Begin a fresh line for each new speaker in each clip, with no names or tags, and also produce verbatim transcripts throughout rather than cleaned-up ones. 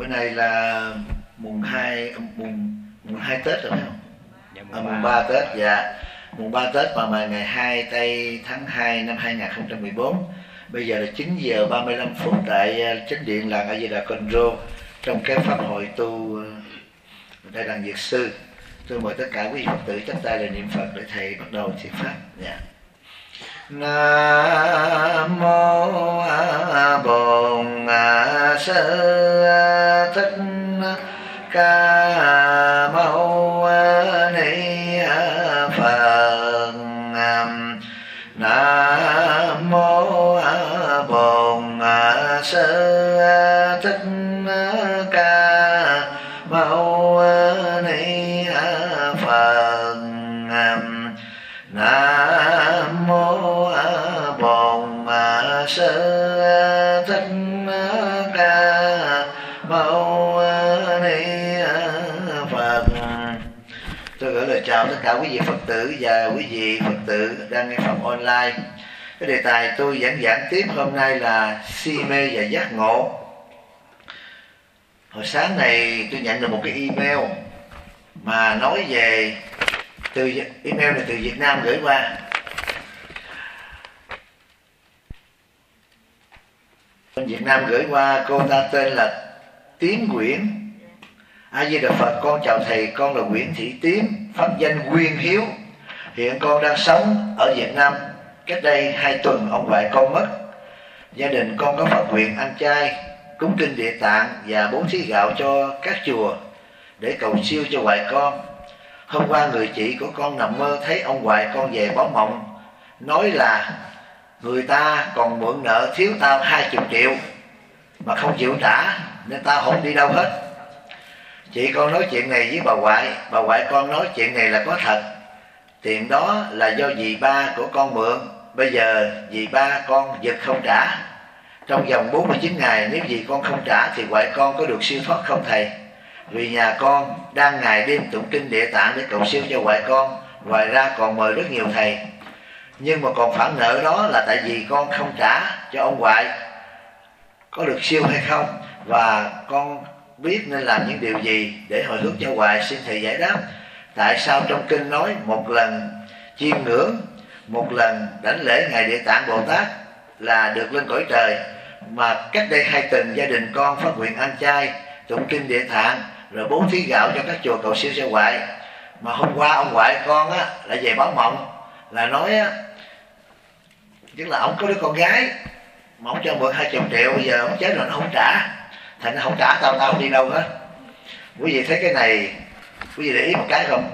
Bữa nay là mùng hai mùng mùng hai Tết rồi phải không?
Dạ,
à, mùng ba Tết, dạ. Mùng ba Tết mà mà ngày hai tây tháng hai năm hai nghìn không trăm mười bốn. Bây giờ là chín giờ ba mươi lăm phút tại chánh điện làng A Di Đà Conro trong cái pháp hội tu Đại đằng Việt Sư. Tôi mời tất cả quý vị Phật tử chắp tay là niệm Phật để thầy bắt đầu thuyết pháp. Dạ. Nam mô A Bổn Sư Thích Ca Mâu Ni Phật. Nam mô A Bổn Sư Thích Ca Mâu Ni Phật. Nam mô A Bổn Sư Thích Ca Mâu Ni Phật. Tôi gửi lời chào tất cả quý vị Phật tử và quý vị Phật tử đang nghe pháp online. Cái đề tài tôi giảng giảng tiếp hôm nay là si mê và giác ngộ. Hồi sáng này tôi nhận được một cái email mà nói về, từ email này từ Việt Nam gửi qua. Bên Việt Nam gửi qua, cô ta tên là Tiến Nguyễn. A Di Đà Phật, con chào thầy, con là Nguyễn Thị Tiến, pháp danh Nguyên Hiếu. Hiện con đang sống ở Việt Nam. Cách đây hai tuần ông ngoại con mất. Gia đình con có phát nguyện ăn chay, cúng kinh Địa Tạng và bố thí gạo cho các chùa để cầu siêu cho ngoại con. Hôm qua người chị của con nằm mơ thấy ông ngoại con về báo mộng, nói là người ta còn mượn nợ thiếu tao hai mươi triệu mà không chịu trả nên tao không đi đâu hết. Chị con nói chuyện này với bà ngoại, bà ngoại con nói chuyện này là có thật. Tiền đó là do dì ba của con mượn, bây giờ dì ba con giật không trả. Trong vòng bốn mươi chín ngày nếu dì con không trả thì ngoại con có được siêu thoát không thầy? Vì nhà con đang ngày đêm tụng kinh Địa Tạng để cầu siêu cho ngoại con. Ngoài ra còn mời rất nhiều thầy. Nhưng mà còn khoản nợ đó là tại vì con không trả cho ông ngoại, có được siêu hay không? Và con biết nên làm những điều gì để hồi hướng cho ngoại? Xin thầy giải đáp. Tại sao trong kinh nói một lần chiêm ngưỡng, một lần đảnh lễ Ngài Địa Tạng Bồ Tát là được lên cõi trời, mà cách đây hai tuần gia đình con phát nguyện ăn chay, tụng kinh Địa Tạng rồi bố thí gạo cho các chùa cầu siêu cho ngoại, mà hôm qua ông ngoại con á lại về báo mộng là nói á, tức là ông có đứa con gái mà ông cho mượn hai mươi triệu, bây giờ ông chết rồi nó không trả, thành nó không trả tao tao không đi đâu hết. Quý vị thấy cái này, quý vị để ý một cái không?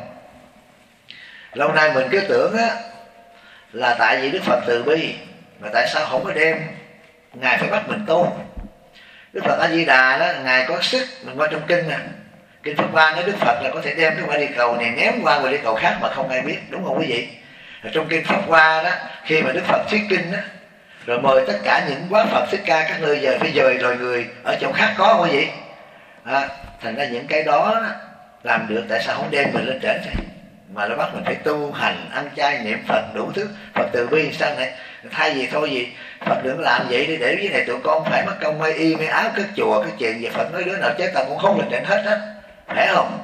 Lâu nay mình cứ tưởng á là tại vì Đức Phật từ bi, mà tại sao không có đem Ngài phải bắt mình tu? Đức Phật A Di Đà đó, Ngài có sức. Mình qua trong kinh nè, kinh Pháp Hoa nói Đức Phật là có thể đem cái quả địa cầu này ném qua ngoài địa cầu khác mà không ai biết, đúng không quý vị? Ở trong kinh Pháp Hoa đó, khi mà Đức Phật thuyết kinh đó, rồi mời tất cả những quá Phật Thích Ca các nơi giờ phải dời rồi người ở chỗ khác có không quý vị? À, thành ra những cái đó, đó làm được, tại sao không đem mình lên trển vậy? Mà nó bắt mình phải tu hành, ăn chay, niệm Phật đủ thứ. Phật từ bi sao này? Thay vì thôi gì Phật đừng làm vậy đi, để cái này tụi con phải mất công may y may áo cất chùa cái chuyện gì. Phật nói đứa nào chết tao cũng không lên trển hết á, phải không?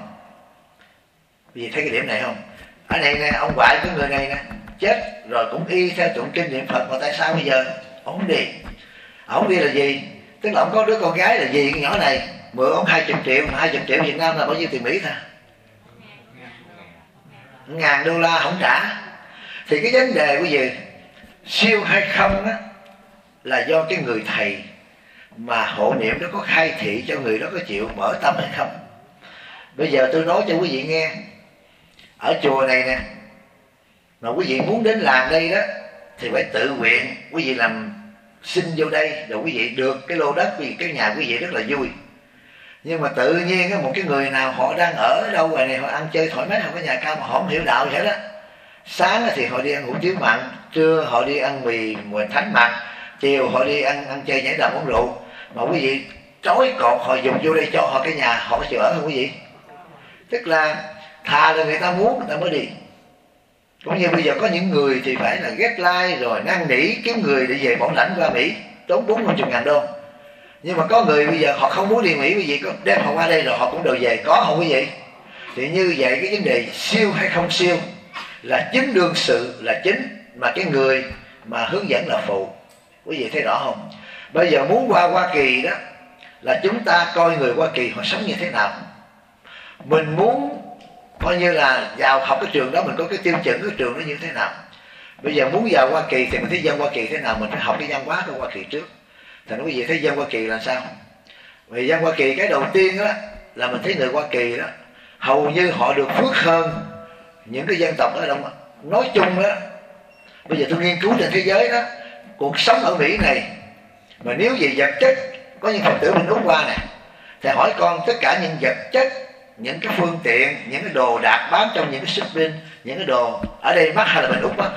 Vì thấy cái điểm này không? Ở này nè, ông ngoại của người này nè chết rồi cũng y theo tụng kinh niệm Phật, mà tại sao bây giờ ông không đi? Ông không đi là gì? Tức là ông có đứa con gái là gì cái nhỏ này mượn ông hai mươi triệu, mà hai mươi triệu Việt Nam là bao nhiêu tiền Mỹ ta? Ngàn đô la không trả. Thì cái vấn đề của gì siêu hay không á là do cái người thầy mà hộ niệm đó có khai thị cho người đó có chịu mở tâm hay không. Bây giờ tôi nói cho quý vị nghe, ở chùa này nè, mà quý vị muốn đến làm đây đó thì phải tự nguyện, quý vị làm xin vô đây rồi quý vị được cái lô đất, vì cái nhà quý vị rất là vui. Nhưng mà tự nhiên một cái người nào họ đang ở đâu ngoài này, họ ăn chơi thoải mái, họ có nhà cao mà họ không hiểu đạo vậy đó. Sáng thì họ đi ăn hủ tiếu mặn, trưa họ đi ăn mì mùi thánh mặn, chiều họ đi ăn ăn chơi nhảy đầm uống rượu, mà quý vị trói cột họ dùng vô đây cho họ cái nhà, họ có chịu ở không quý vị? Tức là thà là người ta muốn người ta mới đi. Cũng như bây giờ có những người thì phải là get like rồi năn nỉ kiếm người để về bảo lãnh qua Mỹ, tốn bốn mươi ngàn đô. Nhưng mà có người bây giờ họ không muốn đi Mỹ, quý vị có đem họ qua đây rồi họ cũng đều về, có không quý vị? Thì như vậy cái vấn đề siêu hay không siêu là chính đương sự là chính, mà cái người mà hướng dẫn là phụ. Quý vị thấy rõ không? Bây giờ muốn qua Hoa Kỳ đó là chúng ta coi người Hoa Kỳ họ sống như thế nào. Mình muốn coi như là vào học cái trường đó, mình có cái tiêu chuẩn cái trường đó như thế nào. Bây giờ muốn vào Hoa Kỳ thì mình thấy dân Hoa Kỳ thế nào, mình phải học cái văn hóa của Hoa Kỳ trước. Thành quý vị thấy dân Hoa Kỳ là sao? Vì dân Hoa Kỳ cái đầu tiên đó là mình thấy người Hoa Kỳ đó hầu như họ được phước hơn những cái dân tộc ở đâu. Nói chung đó, bây giờ tôi nghiên cứu trên thế giới đó, cuộc sống ở Mỹ này mà nếu về vật chất, có những Phật tử mình Úc qua nè, thì hỏi con tất cả những vật chất, những cái phương tiện, những cái đồ đạc bán trong những cái shopping, những cái đồ ở đây mắc hay là bên Úc mắc?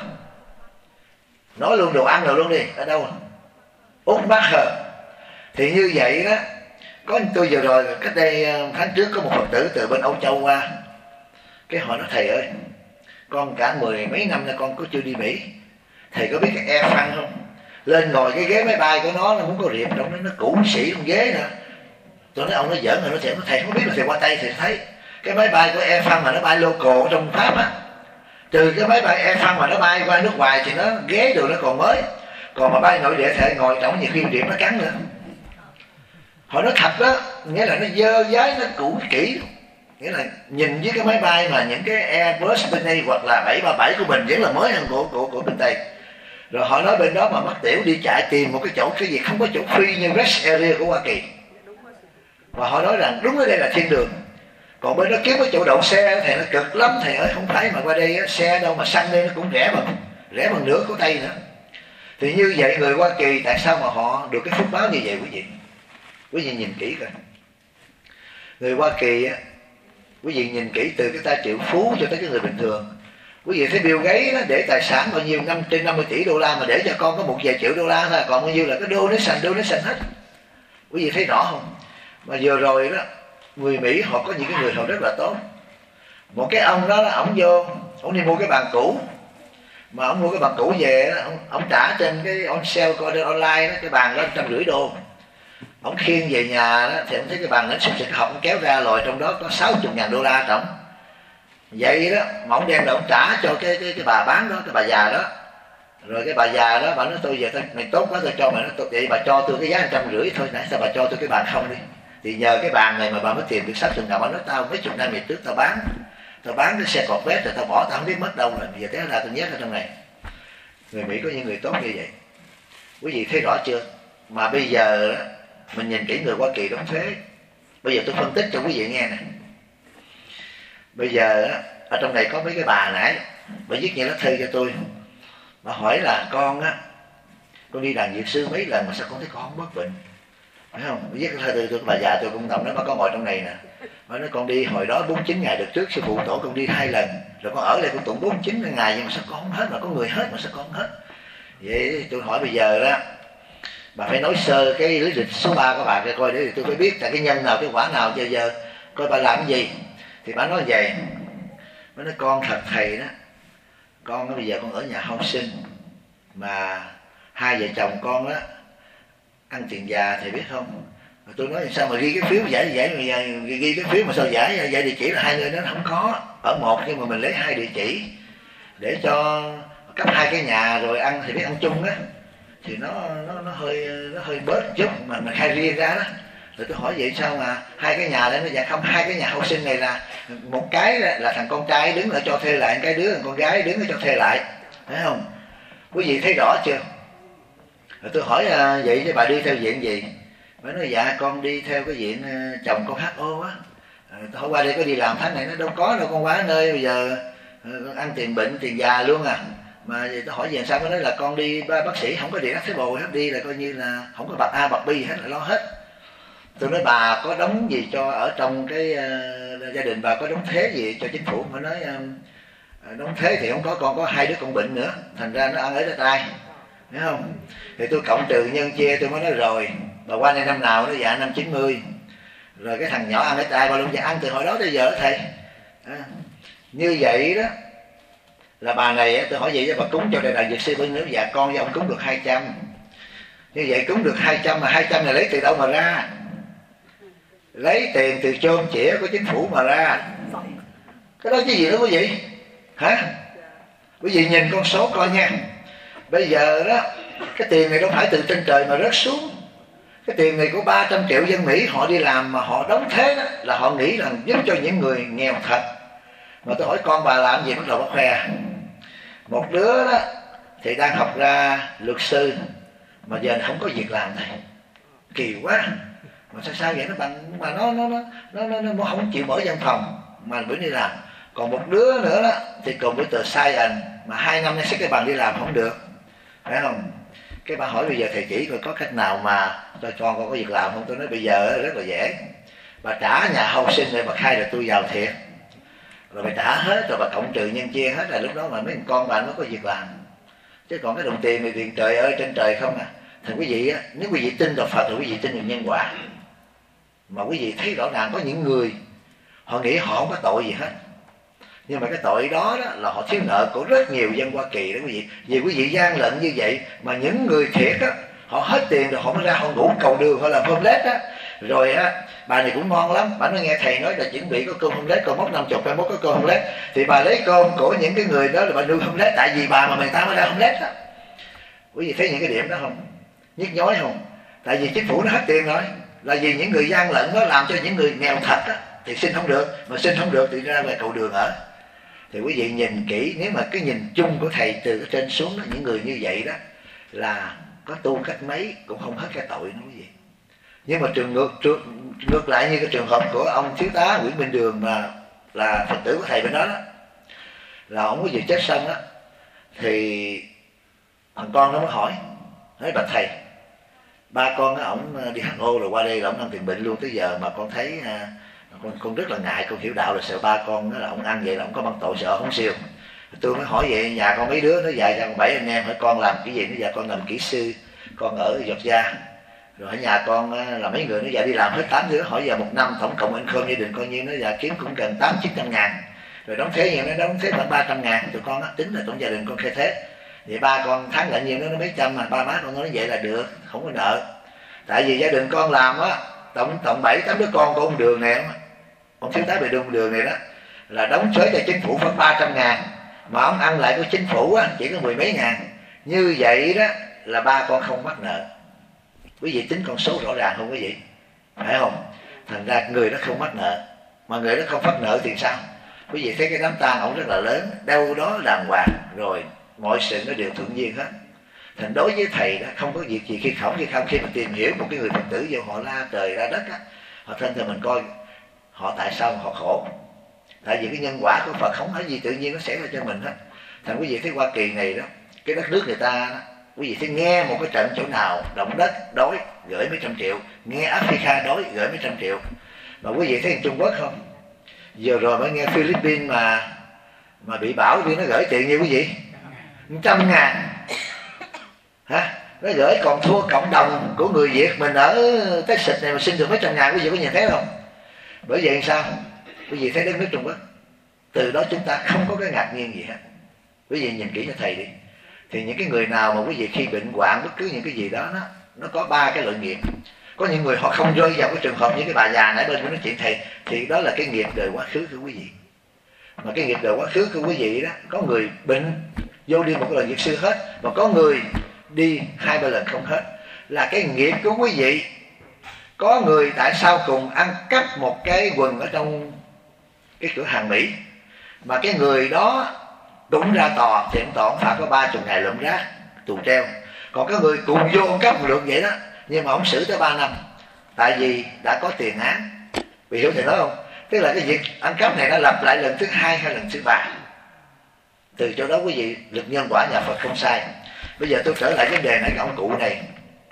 Nói luôn đồ ăn rồi luôn đi, ở đâu? Úc mắc hơn. Thì như vậy đó, có tôi vừa rồi cách đây tháng trước có một Phật tử từ bên Âu Châu qua, cái hỏi nó thầy ơi, con cả mười mấy năm nay con có chưa đi Mỹ, thầy có biết cái Air France không? Lên ngồi cái ghế máy bay của nó, nó muốn có riệp trong đó, nó cũ xỉ trong ghế nữa. Tôi nói ông nó giỡn rồi, nó sẽ thầy không biết là thầy qua Tây thầy thấy cái máy bay của Air France mà nó bay local trong Pháp á, trừ cái máy bay Air France mà nó bay qua nước ngoài thì nó ghế đồ nó còn mới, còn mà bay nội địa thầy ngồi trong nhiều khi riệp nó cắn nữa. Họ nói thật đó, nghĩa là nó dơ dái, nó cũ kỹ. Nghĩa là nhìn với cái máy bay mà những cái Airbus bên đây hoặc là bảy ba bảy của mình vẫn là mới hơn của, của, của bên Tây. Rồi họ nói bên đó mà mắc tiểu đi chạy tìm một cái chỗ cái gì không có chỗ free như rest area của Hoa Kỳ. Và họ nói rằng đúng ở đây là thiên đường. Còn bên đó kiếm cái chỗ đậu xe thì nó cực lắm thầy ơi, không phải mà qua đây xe đâu mà xăng đây nó cũng rẻ bằng rẻ bằng nửa của Tây nữa. Thì như vậy người Hoa Kỳ tại sao mà họ được cái phúc báo như vậy quý vị? Quý vị nhìn kỹ coi. Người Hoa Kỳ á, quý vị nhìn kỹ từ cái ta triệu phú cho tới cái người bình thường. Quý vị thấy Bill Gates đó, để tài sản bao nhiêu năm trên năm mươi tỷ đô la mà để cho con có một vài triệu đô la thôi, còn bao nhiêu là cái donation donation hết. Quý vị thấy rõ không? Mà vừa rồi đó, người Mỹ họ có những cái người họ rất là tốt. Một cái ông đó là ông vô, ông đi mua cái bàn cũ, mà ông mua cái bàn cũ về đó, ông, ông trả trên cái on sale online đó, cái bàn đó một trăm rưỡi đô. Ông khiêng về nhà đó, thì ông thấy cái bàn nó xúc xịt học, ông kéo ra lòi trong đó có sáu mươi ngàn đô la trọng. Vậy đó, mà ông đem là ông trả cho cái, cái, cái bà bán đó, cái bà già đó. Rồi cái bà già đó, bà nói tôi giờ tôi, mày tốt quá tôi cho mày, nó vậy bà cho tôi cái giá một trăm rưỡi thôi, nãy sao bà cho tôi cái bàn không đi. Thì nhờ cái bàn này mà bà mới tìm được sáu mươi ngàn, bà nói tao mấy chục năm về trước tao bán, tao bán cái xe cọt vét rồi tao bỏ, tao không biết mất đâu rồi, bây giờ thế là tôi nhét ở trong này. Người Mỹ có những người tốt như vậy. Quý vị thấy rõ chưa? Mà bây giờ đó, mình nhìn kỹ người Hoa Kỳ đóng thuế. Bây giờ tôi phân tích cho quý vị nghe nè. Bây giờ đó, ở trong này có mấy cái bà nãy, bà viết như lá thư cho tôi. Bà hỏi là con á, con đi đàn Việt sư mấy lần mà sao con thấy con không bất bệnh? Phải không? Bà viết cái thư tôi, bà già tôi cũng nằm đó, bà con ngồi trong này nè. Bà nói con đi hồi đó bốn mươi chín ngày được trước sư phụ tổ con đi hai lần, rồi con ở đây con tụng bốn mươi chín ngày nhưng mà sao con không hết, mà có người hết mà sao con không hết? Vậy tôi hỏi bây giờ đó, bà phải nói sơ cái lý lịch số ba của bà coi để tôi phải biết là cái nhân nào cái quả nào giờ giờ coi bà làm cái gì. Thì bà nói vậy, bà nói con thật thầy đó, con bây giờ con ở nhà hôn sinh mà hai vợ chồng con đó ăn tiền già thầy biết không? Tôi nói sao mà ghi cái phiếu giải giải mà ghi cái phiếu mà sao giải giải địa chỉ là hai nơi đó không có ở một, nhưng mà mình lấy hai địa chỉ để cho cấp hai cái nhà rồi ăn thì biết ăn chung đó, thì nó nó nó hơi nó hơi bớt chút mà mình khai riêng ra đó. Rồi tôi hỏi vậy sao mà hai cái nhà đấy nó dạ không, hai cái nhà hậu sinh này là một cái là, là thằng con trai đứng ở cho thuê lại, cái đứa thằng con gái đứng ở cho thuê lại, thấy không? Quý vị thấy rõ chưa? Rồi tôi hỏi à, vậy chứ bà đi theo diện gì? Bà nói dạ con đi theo cái diện uh, chồng con hát ô á. Tôi hỏi qua đây có đi làm tháng này, nó đâu có đâu con quá nơi bây giờ uh, ăn tiền bệnh tiền già luôn à. Mà tôi hỏi về sao, mới nói là con đi bác sĩ không có điện áp thế bồ hết, đi là coi như là không có bậc A bậc B hết, là lo hết. Tôi nói bà có đóng gì cho ở trong cái uh, gia đình bà có đóng thuế gì cho chính phủ? Mới nói uh, đóng thuế thì không có, con có hai đứa con bệnh nữa, thành ra nó ăn ở đất đai, thấy không? Thì tôi cộng trừ nhân chia, tôi mới nói rồi bà qua đây năm nào? Nó dạ năm chín mươi. Rồi cái thằng nhỏ ăn ở tay bao lâu? Dạ ăn từ hồi đó tới giờ đó thầy. À, như vậy đó là bà này tôi hỏi vậy cho bà cúng cho đại đại dược sư bao nhiêu? Dạ con với ông cúng được hai trăm. Như vậy cúng được hai trăm, mà hai trăm này lấy từ đâu mà ra? Lấy tiền từ chôn chĩa của chính phủ mà ra. Cái đó cái gì đó quý vị? Hả? Quý vị nhìn con số coi nha. Bây giờ đó, cái tiền này đâu phải từ trên trời mà rớt xuống. Cái tiền này của ba trăm triệu dân Mỹ họ đi làm mà họ đóng thế đó, là họ nghĩ là giúp cho những người nghèo thật. Mà tôi hỏi con bà làm gì bắt đầu bắt khoe. Một đứa đó thì đang học ra luật sư mà giờ không có việc làm này. Kỳ quá. Mà sao sao vậy? Nó bằng mà nó nó nó nó nó, nó không chịu mở văn phòng mà bữa đi làm. Còn một đứa nữa đó thì cùng với tờ Science mà hai năm nay xếp cái bằng đi làm không được, phải không? Cái bà hỏi bây giờ thầy chỉ coi có cách nào mà cho con con có việc làm không? Tôi nói bây giờ rất là dễ. Bà trả nhà hậu sinh để bà khai là tôi giàu thiệt, rồi bà trả hết, rồi bà cộng trừ nhân chia hết, là lúc đó mà mấy con bà nó có việc làm. Chứ còn cái đồng tiền này tiền trời ơi trên trời không à. Thì quý vị á, nếu quý vị tin vào Phật thì quý vị tin vào nhân quả. Mà quý vị thấy rõ ràng có những người họ nghĩ họ không có tội gì hết, nhưng mà cái tội đó, đó là họ thiếu nợ của rất nhiều dân Hoa Kỳ đó quý vị. Vì quý vị gian lận như vậy mà những người thiệt á, họ hết tiền rồi họ mới ra họ ngủ cầu đường, họ làm homeless á. Rồi á, bà này cũng ngon lắm, bà nói nghe thầy nói là chuẩn bị có cơm homeless, con mốc năm chục mai mốt có cơm homeless, thì bà lấy cơm của những cái người đó là bà nuôi homeless, tại vì bà mà người ta mới ra homeless á. Quý vị thấy những cái điểm đó không? Nhức nhối không? Tại vì chính phủ nó hết tiền rồi, là vì những người gian lận nó làm cho những người nghèo thật á thì xin không được, mà xin không được thì ra về cầu đường ở. Thì quý vị nhìn kỹ, nếu mà cái nhìn chung của thầy từ trên xuống đó, những người như vậy đó là có tu cách mấy cũng không hết cái tội nữa quý vị. Nhưng mà trường ngược, trường, ngược lại như cái trường hợp của ông thiếu tá Nguyễn Minh Đường mà là Phật tử của thầy bên đó đó, là ông có vừa chết xong đó, thì thằng con nó mới hỏi, nói bạch thầy, ba con á, ổng đi hát ô rồi qua đây là ổng đang tiền bệnh luôn, tới giờ mà con thấy con, con rất là ngại, con hiểu đạo là sợ ba con đó là ổng ăn vậy là ổng có băng tội sợ không siêu. Tôi mới hỏi vậy nhà con mấy đứa, nó dài ra con bảy anh em, hỏi con làm cái gì, nó dạ con làm kỹ sư, con ở Georgia. Rồi ở nhà con là mấy người, nó dạ đi làm hết tám đứa, hỏi giờ một năm tổng cộng anh không gia đình coi như nó dạ kiếm cũng gần tám chín trăm ngàn, rồi đóng thuế nhiều, nó đóng thuế khoảng ba trăm ngàn, tụi con á, tính là tổng gia đình con khai thuế. Vậy ba con tháng lại nhiều nó mấy trăm mà ba má con nói vậy là được, không có nợ. Tại vì gia đình con làm á, tổng tổng bảy tám đứa con của ông Đường này, ông thiếu tá về đường đường này đó, là đóng thuế cho chính phủ khoảng ba trăm ngàn, mà ông ăn lại của chính phủ á, chỉ có mười mấy ngàn. Như vậy đó là ba con không mắc nợ. Quý vị tính con số rõ ràng không quý vị? Phải không? Thành ra người đó không mắc nợ, mà người đó không phát nợ thì sao? Quý vị thấy cái đám tang ổng rất là lớn, đâu đó đàng hoàng, rồi mọi sự nó đều thuận nhiên hết. Thành đối với thầy đó không có việc gì khi khổng khi không, khi mà tìm hiểu một cái người Phật tử vô họ la trời ra đất á, họ thân thì mình coi họ tại sao họ khổ. Tại vì cái nhân quả của Phật không phải gì tự nhiên nó xảy ra cho mình hết. Thành quý vị thấy Hoa Kỳ này đó, cái đất nước người ta đó, quý vị thấy nghe một cái trận chỗ nào động đất đói gửi mấy trăm triệu, nghe Africa đói gửi mấy trăm triệu. Mà quý vị thấy Trung Quốc không? Giờ rồi mới nghe Philippines mà mà bị bão đi, nó gửi tiền như quý vị một trăm ngàn hả? Nó gửi còn thua cộng đồng của người Việt mình ở Texas này mà xin được mấy trăm ngàn. Quý vị có nhìn thấy không? Bởi vậy sao? Quý vị thấy đất nước Trung Quốc, từ đó chúng ta không có cái ngạc nhiên gì hết. Quý vị nhìn kỹ cho thầy đi. Thì những cái người nào mà quý vị khi bệnh hoạn bất cứ những cái gì đó, nó nó có ba cái loại nghiệp. Có những người họ không rơi vào cái trường hợp như cái bà già nãy bên của nói chuyện thầy, thì đó là cái nghiệp đời quá khứ của quý vị. Mà cái nghiệp đời quá khứ của quý vị đó, có người bệnh vô đi một cái lần nghiệp sư hết, mà có người đi hai ba lần không hết, là cái nghiệp của quý vị. Có người tại sao cùng ăn cắp một cái quần ở trong cái cửa hàng Mỹ, mà cái người đó đúng ra tòa thì ông tòa ông phạt có ba chục ngày lượm rác tù treo. Còn cái người cùng vô cắp một lượt vậy đó, nhưng mà ông xử tới ba năm, tại vì đã có tiền án. Vì hiểu thầy nói không? Tức là cái việc ăn cắp này nó lặp lại lần thứ hai hay lần thứ ba. Từ chỗ đó quý vị, lực nhân quả nhà Phật không sai. Bây giờ tôi trở lại vấn đề này, cái ông cụ này,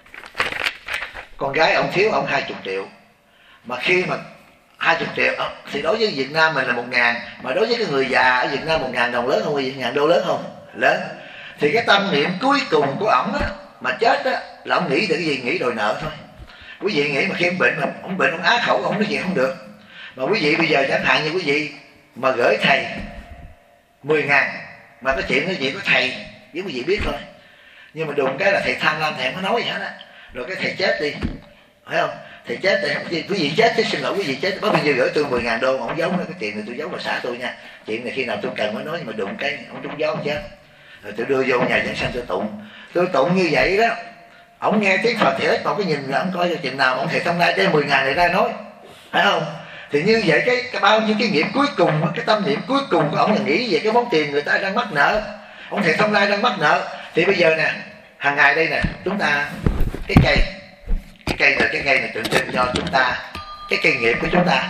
con gái ông thiếu ông hai chục triệu, mà khi mà hai chục triệu thì đối với Việt Nam mình là một ngàn, mà đối với cái người già ở Việt Nam một ngàn đồng lớn không? Một ngàn đô lớn không? Lớn. Thì cái tâm niệm cuối cùng của ổng á, mà chết á, là ông nghĩ được cái gì? Nghĩ đòi nợ thôi. Quý vị nghĩ mà khi ông bệnh, mà ông bệnh ông á khẩu, ông nói gì không được. Mà quý vị bây giờ chẳng hạn như quý vị mà gửi thầy mười ngàn, mà cái chuyện cái gì của thầy với quý vị biết thôi, nhưng mà đùng cái là thầy tham lam, thầy không có nói gì hết á. rồi cái thầy chết đi, phải không? Thầy chết thì quý vị chết chứ, xin lỗi quý vị chết, bác bao nhiêu gửi tôi mười ngàn đô, ông giấu cái tiền này tôi giấu vào xã tôi nha, chuyện này khi nào tôi cần mới nói, nhưng mà đụng cái ông trúng giấu chết, rồi tôi đưa vô nhà giảng sanh tôi tụng, tôi tụng như vậy đó, ông nghe tiếng Phật thì hết, mà cái nhìn ông coi cho chừng nào ông thầy Thông Lai đem mười ngàn này ra nói, phải không? Thì như vậy cái, cái bao nhiêu cái nghiệp cuối cùng, cái tâm niệm cuối cùng của ông là nghĩ về cái món tiền người ta đang mắc nợ, ông thầy Thông Lai đang mắc nợ. Thì bây giờ nè, hàng ngày đây nè, chúng ta cái cây cái cây này cái cây này tượng trưng cho chúng ta, cái cây nghiệp của chúng ta,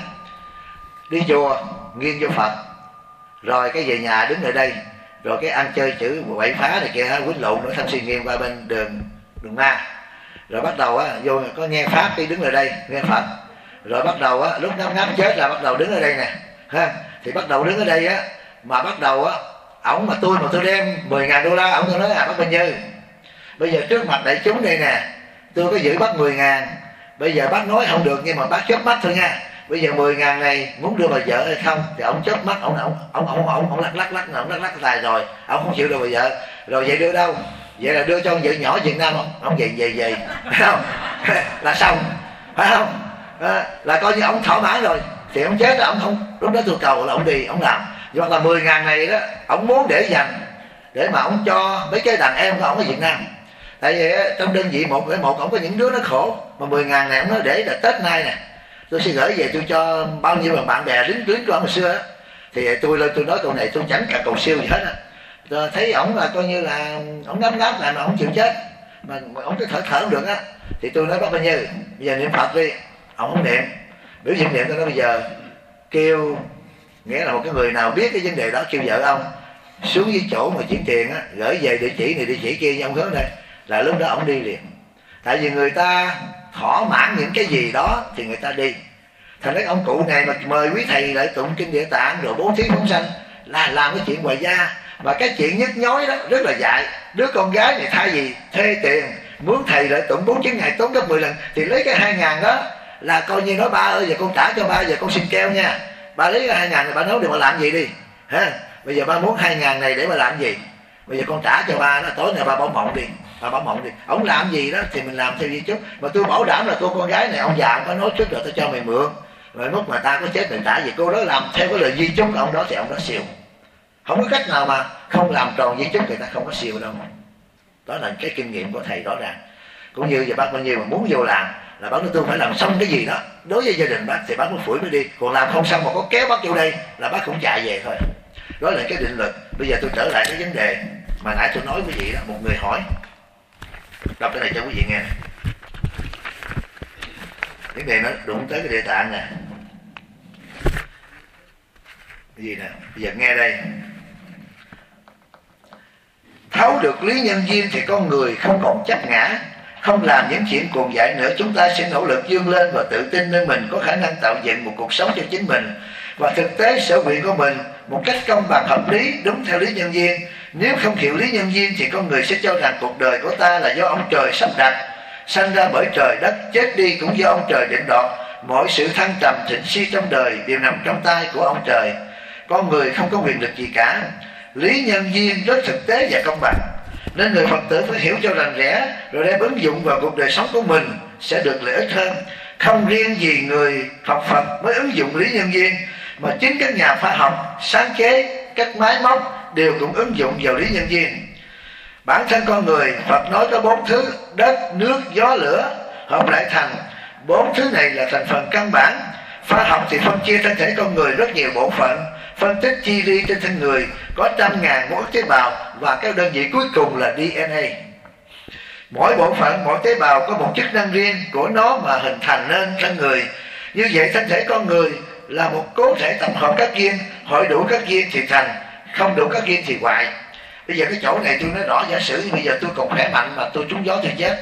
đi chùa nghiêng vô Phật, rồi cái về nhà đứng ở đây, rồi cái ăn chơi chữ quậy phá này kia, quýnh lộn nữa, thân suy nghiêng qua bên đường đường ma, rồi bắt đầu á vô có nghe pháp đi đứng ở đây nghe Phật, rồi bắt đầu á lúc ngáp ngáp chết là bắt đầu đứng ở đây nè ha. Thì bắt đầu đứng ở đây á, mà bắt đầu á ổng mà tôi mà tôi đem mười ngàn đô la, ổng tôi nói là bác Minh Như, bây giờ trước mặt đại chúng đây nè, tôi có giữ bác mười ngàn, bây giờ bác nói không được nhưng mà bác chớp mắt thôi nha, bây giờ mười ngàn này muốn đưa bà vợ hay không? Thì ông chớp mắt, ông ông ông ông ông, ông lắc lắc lắc ông lắc lắc cái tài rồi, ông không chịu đưa bà vợ, rồi vậy đưa đâu? Vậy là đưa cho ông vợ nhỏ Việt Nam không? Ông về về về, phải không? Là xong, phải không? À, là coi như ông thỏa mãn rồi, thì ông chết là ông không, lúc đó tôi cầu là ông đi, ông làm. Nhưng mà là mười ngàn này đó, ông muốn để dành để mà ông cho mấy cái đàn em của ông ở Việt Nam. Tại vì trong đơn vị một cái một ông có những đứa nó khổ, mà mười ngàn này ông nói để là Tết nay nè, tôi sẽ gửi về tôi cho bao nhiêu mà bạn bè lính tuyến của ông hồi xưa á. Thì tôi lên tôi nói câu này tôi chẳng cả cầu siêu gì hết á. Tôi thấy ổng là coi như là ổng ngáp ngáp lại mà ổng chịu chết, mà ổng cứ thở thở không được á, thì tôi nói bác bao nhiêu bây giờ niệm Phật đi, ổng không niệm, biểu diễn niệm. Tôi nói bây giờ kêu, nghĩa là một cái người nào biết cái vấn đề đó, kêu vợ ông xuống dưới chỗ mà chuyển tiền á, gửi về địa chỉ này địa chỉ kia như ông hướng đây, là lúc đó ổng đi liền. Tại vì người ta thỏa mãn những cái gì đó thì người ta đi. Thành ra ông cụ này mà mời quý thầy lại tụng kinh Địa Tạng rồi bố thí phóng sanh là làm cái chuyện hoài gia, mà cái chuyện nhức nhối đó rất là dại. Đứa con gái này thay vì thuê tiền muốn thầy lại tụng bốn chín ngày tốn gấp mười lần, thì lấy cái hai ngàn đó là coi như nói ba ơi giờ con trả cho ba, giờ con xin keo nha, ba lấy cái hai ngàn này ba nấu để mà làm gì đi ha, bây giờ ba muốn hai ngàn này để mà làm gì, bây giờ con trả cho ba, nó tối nay ba bảo mộng đi, ba bảo mộng đi, ông làm gì đó thì mình làm theo di chúc. Mà tôi bảo đảm là cô con gái này ông già ông có nói trước rồi, tôi cho mày mượn, rồi lúc mà ta có chết mình trả gì, cô đó làm theo cái lời di chúc của ông đó thì ông đó siêu. Không có cách nào mà không làm tròn di chúc người ta không có siêu đâu. Đó là cái kinh nghiệm của thầy rõ ràng. Cũng như giờ bác bao nhiêu mà muốn vô làm là bác nói tôi phải làm xong cái gì đó đối với gia đình bác thì bác mới phủi mới đi, còn làm không xong mà có kéo bác vô đây là bác cũng chạy về thôi. Đó là cái định luật. Bây giờ tôi trở lại cái vấn đề mà nãy tôi nói quý vị đó. Một người hỏi, đọc cái này cho quý vị nghe. Vấn đề nó đụng tới cái Địa Tạng nè. Cái gì nè, bây giờ nghe đây. Thấu được lý nhân duyên thì con người không còn chấp ngã, không làm những chuyện cuồng dại nữa. Chúng ta sẽ nỗ lực vươn lên và tự tin nơi mình có khả năng tạo dựng một cuộc sống cho chính mình và thực tế sở nguyện của mình một cách công bằng hợp lý, đúng theo lý nhân duyên. Nếu không hiểu lý nhân duyên thì con người sẽ cho rằng cuộc đời của ta là do ông trời sắp đặt, sanh ra bởi trời đất, chết đi cũng do ông trời định đoạt. Mọi sự thăng trầm thịnh suy trong đời đều nằm trong tay của ông trời, con người không có quyền lực gì cả. Lý nhân duyên rất thực tế và công bằng, nên người Phật tử phải hiểu cho rành rẽ rồi đem ứng dụng vào cuộc đời sống của mình sẽ được lợi ích hơn. Không riêng gì người học Phật mới ứng dụng lý nhân duyên, mà chính các nhà khoa học, sáng chế các máy móc đều cũng ứng dụng vào lý nhân duyên. Bản thân con người, Phật nói có bốn thứ: đất, nước, gió, lửa, hợp lại thành bốn thứ này là thành phần căn bản. Khoa học thì phân chia thân thể con người rất nhiều bộ phận, phân tích chi li trên thân người có trăm ngàn mỗi tế bào, và cái đơn vị cuối cùng là đê en a. Mỗi bộ phận, mỗi tế bào có một chức năng riêng của nó mà hình thành nên thân người. Như vậy thân thể con người là một cố thể tập hợp các gen, hội đủ các gen thì thành, không đủ các gen thì hoại. Bây giờ cái chỗ này tôi nói rõ, giả sử bây giờ tôi còn khỏe mạnh mà tôi trúng gió tôi chết,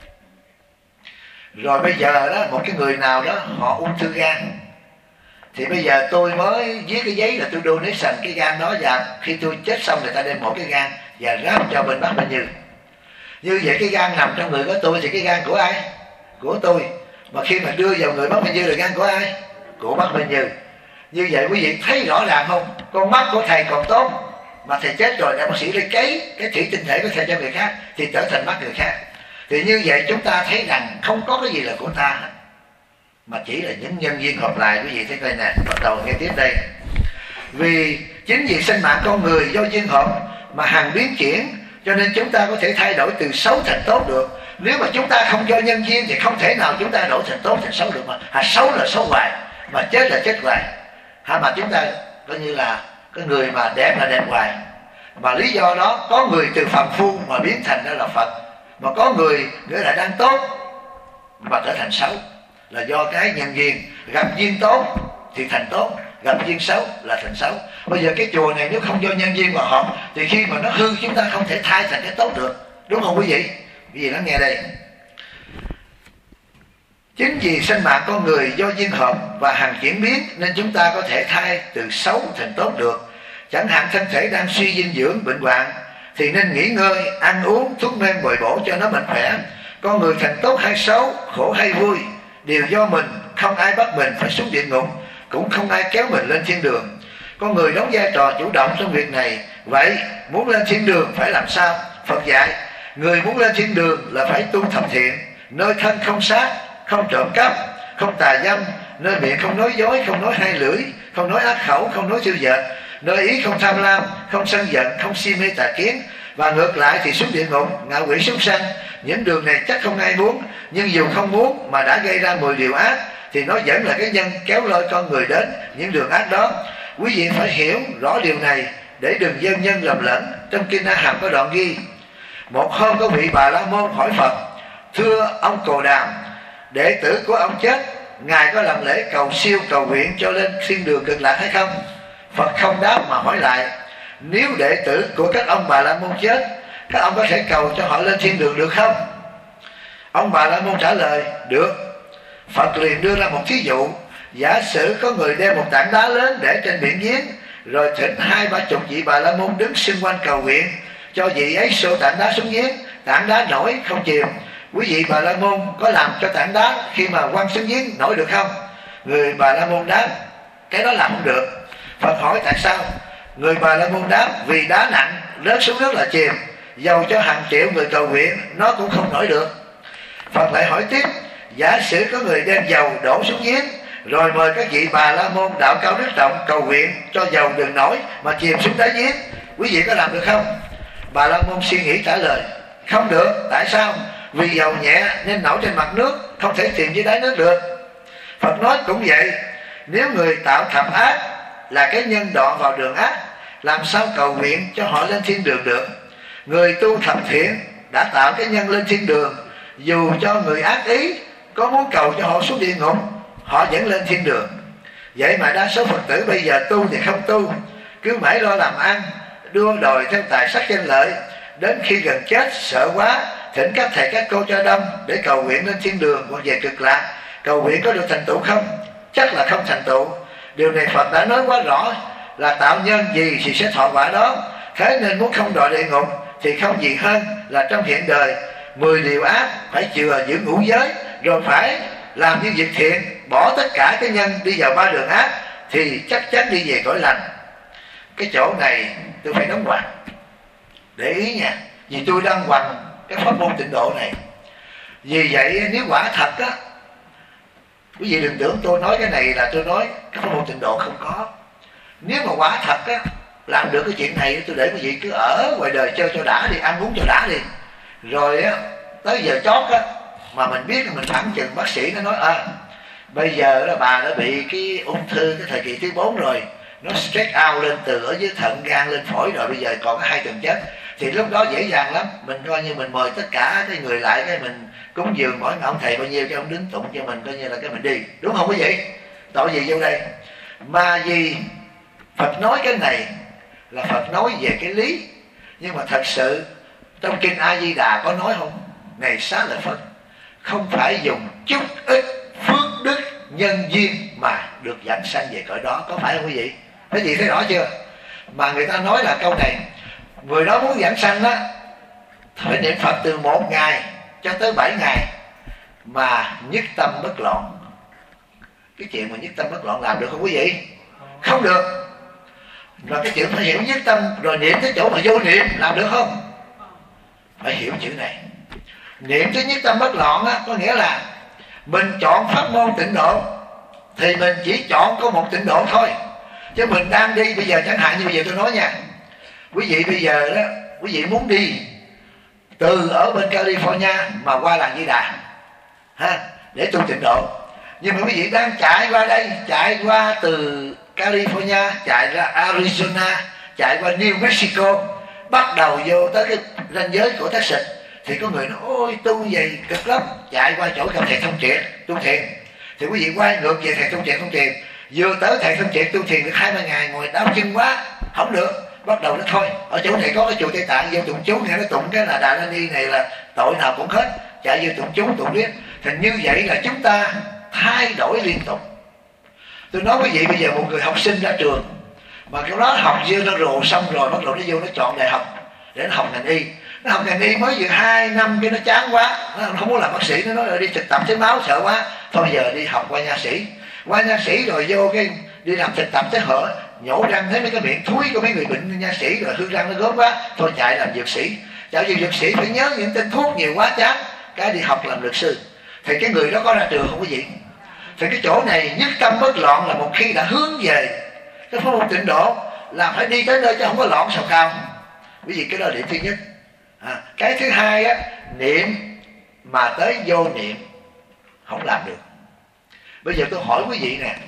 rồi bây giờ đó một cái người nào đó họ ung thư gan, thì bây giờ tôi mới viết cái giấy là tôi donation cái gan đó, và khi tôi chết xong người ta đem mỗi cái gan và ráp cho bên bác Minh Như. Như vậy cái gan nằm trong người của tôi thì cái gan của ai? Của tôi. Mà khi mà đưa vào người bác Minh Như là gan của ai? Của bác Minh Như. Như vậy quý vị thấy rõ ràng không? Con mắt của thầy còn tốt, mà thầy chết rồi để bác sĩ lấy cấy cái thủy tinh thể của thầy cho người khác thì trở thành mắt người khác. Thì như vậy chúng ta thấy rằng không có cái gì là của ta hết, mà chỉ là những nhân duyên hợp lại. Quý vị thấy coi nè, bắt đầu nghe tiếp đây. Vì chính vì sinh mạng con người do duyên hợp mà hằng biến chuyển, cho nên chúng ta có thể thay đổi từ xấu thành tốt được. Nếu mà chúng ta không do nhân duyên thì không thể nào chúng ta đổi thành tốt thành xấu được. Mà à, xấu là xấu hoài, mà chết là chết hoài. Hay mà chúng ta coi như là cái người mà đẹp là đẹp hoài. Mà lý do đó có người từ phàm phu mà biến thành ra là Phật, mà có người nghĩa là đang tốt mà trở thành xấu, là do cái nhân duyên. Gặp duyên tốt thì thành tốt, gặp duyên xấu là thành xấu. Bây giờ cái chùa này nếu không do nhân duyên mà hợp thì khi mà nó hư chúng ta không thể thay thành cái tốt được, đúng không quý vị? Quý vị lắng nghe đây. Chính vì sinh mạng con người do duyên hợp và hằng chuyển biến nên chúng ta có thể thay từ xấu thành tốt được. Chẳng hạn thân thể đang suy dinh dưỡng bệnh hoạn thì nên nghỉ ngơi, ăn uống thuốc men bồi bổ cho nó mạnh khỏe. Con người thành tốt hay xấu, khổ hay vui đều do mình, không ai bắt mình phải xuống địa ngục, cũng không ai kéo mình lên thiên đường. Con người đóng vai trò chủ động trong việc này. Vậy muốn lên thiên đường phải làm sao? Phật dạy người muốn lên thiên đường là phải tu thập thiện, nơi thân không sát, không trộm cắp, không tà dâm, nơi miệng không nói dối, không nói hai lưỡi, không nói ác khẩu, không nói thiêu dệt, nơi ý không tham lam, không sân giận, không si mê tà kiến. Và ngược lại thì xuống địa ngục, ngạ quỷ súc sanh. Những đường này chắc không ai muốn, nhưng dù không muốn mà đã gây ra mười điều ác thì nó vẫn là cái nhân kéo lôi con người đến những đường ác đó. Quý vị phải hiểu rõ điều này để đừng dân nhân lầm lẫn. Trong kinh A Hàm có đoạn ghi: một hôm có vị Bà La Môn hỏi Phật: thưa ông Cồ Đàm, đệ tử của ông chết, ngài có làm lễ cầu siêu cầu nguyện cho lên thiên đường Cực Lạc hay không? Phật không đáp mà hỏi lại: nếu đệ tử của các ông Bà La Môn chết, các ông có thể cầu cho họ lên thiên đường được không? Ông Bà La Môn trả lời: được. Phật liền đưa ra một thí dụ: giả sử có người đem một tảng đá lớn để trên biển giếng, rồi thỉnh hai ba chục vị Bà La Môn đứng xung quanh cầu nguyện cho vị ấy xô tảng đá xuống giếng. Tảng đá nổi không chìm. Quý vị Bà La Môn có làm cho tảng đá khi mà quăng xuống giếng nổi được không? Người Bà La Môn đáp: cái đó làm không được. Phật hỏi tại sao? Người Bà La Môn đáp: vì đá nặng, rớt xuống nước là chìm, dầu cho hàng triệu người cầu nguyện nó cũng không nổi được. Phật lại hỏi tiếp: giả sử có người đem dầu đổ xuống giếng, rồi mời các vị Bà La Môn đạo cao đức trọng cầu nguyện cho dầu đừng nổi mà chìm xuống đáy giếng, quý vị có làm được không? Bà La Môn suy nghĩ trả lời: không được. Tại sao? Vì dầu nhẹ nên nổi trên mặt nước, không thể chìm dưới đáy nước được. Phật nói cũng vậy, nếu người tạo thập ác là cái nhân đoạn vào đường ác, làm sao cầu nguyện cho họ lên thiên đường được? Người tu thập thiện đã tạo cái nhân lên thiên đường, dù cho người ác ý có muốn cầu cho họ xuống địa ngục, họ vẫn lên thiên đường. Vậy mà đa số Phật tử bây giờ tu thì không tu, cứ mãi lo làm ăn, đua đòi theo tài sắc danh lợi, đến khi gần chết sợ quá thỉnh các thầy các cô cho đông để cầu nguyện lên thiên đường hoặc về Cực Lạc. Cầu nguyện có được thành tựu không? Chắc là không thành tựu. Điều này Phật đã nói quá rõ là tạo nhân gì thì sẽ thọ quả đó. Thế nên muốn không đọa địa ngục thì không gì hơn là trong hiện đời mười điều ác phải chừa giữ ngũ giới, rồi phải làm những việc thiện, bỏ tất cả cái nhân đi vào ba đường ác thì chắc chắn đi về cõi lành. Cái chỗ này tôi phải đóng ngoặc để ý nha, vì tôi đang hoằng cái pháp môn tịnh độ này. Vì vậy nếu quả thật á, quý vị đừng tưởng tôi nói cái này là tôi nói cái pháp môn tịnh độ không có. Nếu mà quả thật á làm được cái chuyện này, tôi để quý vị cứ ở ngoài đời chơi cho đã đi, ăn uống cho đã đi, rồi á tới giờ chót á mà mình biết là mình phản chừng bác sĩ nó nói à bây giờ là bà đã bị cái ung thư cái thời kỳ thứ bốn rồi, nó stress out lên từ ở dưới thận gan lên phổi rồi, bây giờ còn có hai tuần chết, thì lúc đó dễ dàng lắm. Mình coi như mình mời tất cả cái người lại, cái mình cúng dường mỗi ông thầy bao nhiêu cho ông đứng tụng cho mình, coi như là cái mình đi, đúng không quý vị? Tội gì vô đây? Mà vì Phật nói cái này là Phật nói về cái lý, nhưng mà thật sự trong kinh A Di Đà có nói không? Này Xá Lợi Phất, không phải dùng chút ít phước đức nhân duyên mà được dẫn sanh về cõi đó, có phải không quý vị? Quý vị thấy rõ chưa? Mà người ta nói là câu này, người đó muốn dẫn sanh á phải niệm Phật từ một ngày cho tới bảy ngày mà nhất tâm bất loạn. Cái chuyện mà nhất tâm bất loạn làm được không quý vị? Không được. Rồi cái chuyện phải hiểu nhất tâm rồi niệm tới chỗ mà vô niệm làm được không? Phải hiểu chữ này. Niệm thứ nhất tâm bất loạn á, có nghĩa là mình chọn pháp môn tịnh độ thì mình chỉ chọn có một tịnh độ thôi. Chứ mình đang đi bây giờ, chẳng hạn như bây giờ tôi nói nha, quý vị bây giờ đó, quý vị muốn đi từ ở bên California mà qua làng Di Đà ha, để tu tịnh độ. Nhưng mà quý vị đang chạy qua đây, chạy qua từ California, chạy ra Arizona, chạy qua New Mexico, bắt đầu vô tới cái ranh giới của Texas, thì có người nói ôi tu vậy cực lắm, chạy qua chỗ thầy Thông Triệt tu thiền. Thì quý vị quay ngược về thầy Thông Triệt tu thiền, vừa tới thầy Thông Triệt tu thiền được hai mươi ngày, ngồi đau chân quá không được, bắt đầu nó thôi ở chỗ này có cái chùa Tây Tạng, vô tụng chú, nghe nó tụng cái là Đà La Ni này là tội nào cũng hết, chạy vô tụng chú tụng biết. Thì như vậy là chúng ta thay đổi liên tục. Tôi nói quý vị bây giờ một người học sinh ra trường mà cái đó học dư nó rồ xong rồi, bắt đầu nó vô nó chọn đại học để nó học ngành y. Nó học ngành y mới vừa hai năm cái nó chán quá, nó không muốn làm bác sĩ, nó nói là đi thực tập tới máu sợ quá, thôi giờ đi học qua nha sĩ. Qua nha sĩ rồi vô cái đi làm thực tập tới hở, nhổ răng thấy mấy cái miệng thúi của mấy người bệnh nha sĩ, rồi hư răng nó gớm quá, thôi chạy làm dược sĩ. Chạy vô dược sĩ phải nhớ những tên thuốc nhiều quá chán, cái đi học làm luật sư. Thì cái người đó có ra trường không quý vị? Thì cái chỗ này nhất tâm bất loạn là một khi đã hướng về cái pháp môn tịnh độ là phải đi tới nơi chứ không có loạn sao cao. Quý vị cái đó là điểm thứ nhất. À, cái thứ hai á, niệm mà tới vô niệm không làm được. Bây giờ tôi hỏi quý vị nè,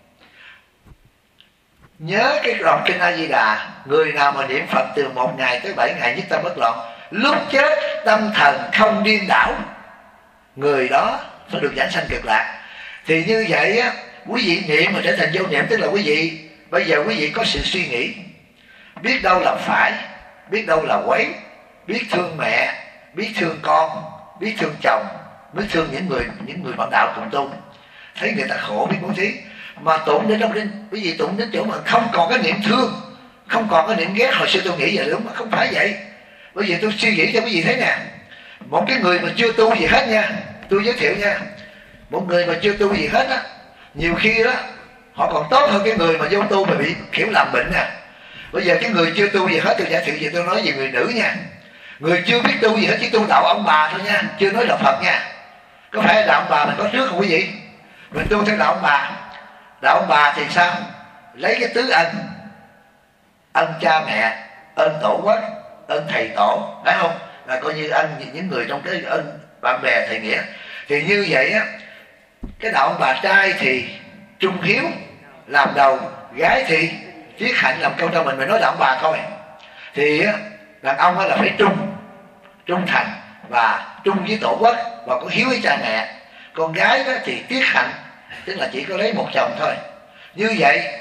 nhớ cái đoạn kinh A Di Đà, người nào mà niệm Phật từ một ngày tới bảy ngày nhất tâm bất loạn, lúc chết tâm thần không điên đảo, người đó phải được giảng sanh cực lạc. Thì như vậy á, quý vị niệm mà trở thành vô niệm, tức là quý vị bây giờ quý vị có sự suy nghĩ, biết đâu là phải, biết đâu là quấy, biết thương mẹ, biết thương con, biết thương chồng, biết thương những người những người bạn đạo cùng tu, thấy người ta khổ biết bố thí, mà tụng đến đâu đến quý vị tụng đến chỗ mà không còn cái niệm thương, không còn cái niệm ghét. Hồi xưa tôi nghĩ vậy đúng không? Không phải vậy. Bây giờ tôi suy nghĩ cho quý vị thấy nè, một cái người mà chưa tu gì hết nha, tôi giới thiệu nha, một người mà chưa tu gì hết á, nhiều khi đó họ còn tốt hơn cái người mà vô tu mà bị kiểu làm bệnh nè. Bây giờ cái người chưa tu gì hết, tôi giả thiệu gì tôi nói về người nữ nha, người chưa biết tu gì hết, chỉ tu đạo ông bà thôi nha, chưa nói đạo Phật nha. Có phải đạo ông bà mình có trước không quý vị? Mình tu theo đạo ông bà. Đạo ông bà thì sao? Lấy cái tứ ân, ân cha mẹ, ân tổ quốc, ân thầy tổ, phải không? Là coi như ân những người trong cái ân bạn bè thầy nghĩa. Thì như vậy á, cái đạo ông bà trai thì trung hiếu làm đầu, gái thì triết hạnh làm câu cho mình. Mình nói đạo ông bà thôi. Thì á, đàn ông á là phải trung, trung thành và trung với tổ quốc và có hiếu với cha mẹ. Con gái đó thì triết hạnh, tức là chỉ có lấy một chồng thôi. Như vậy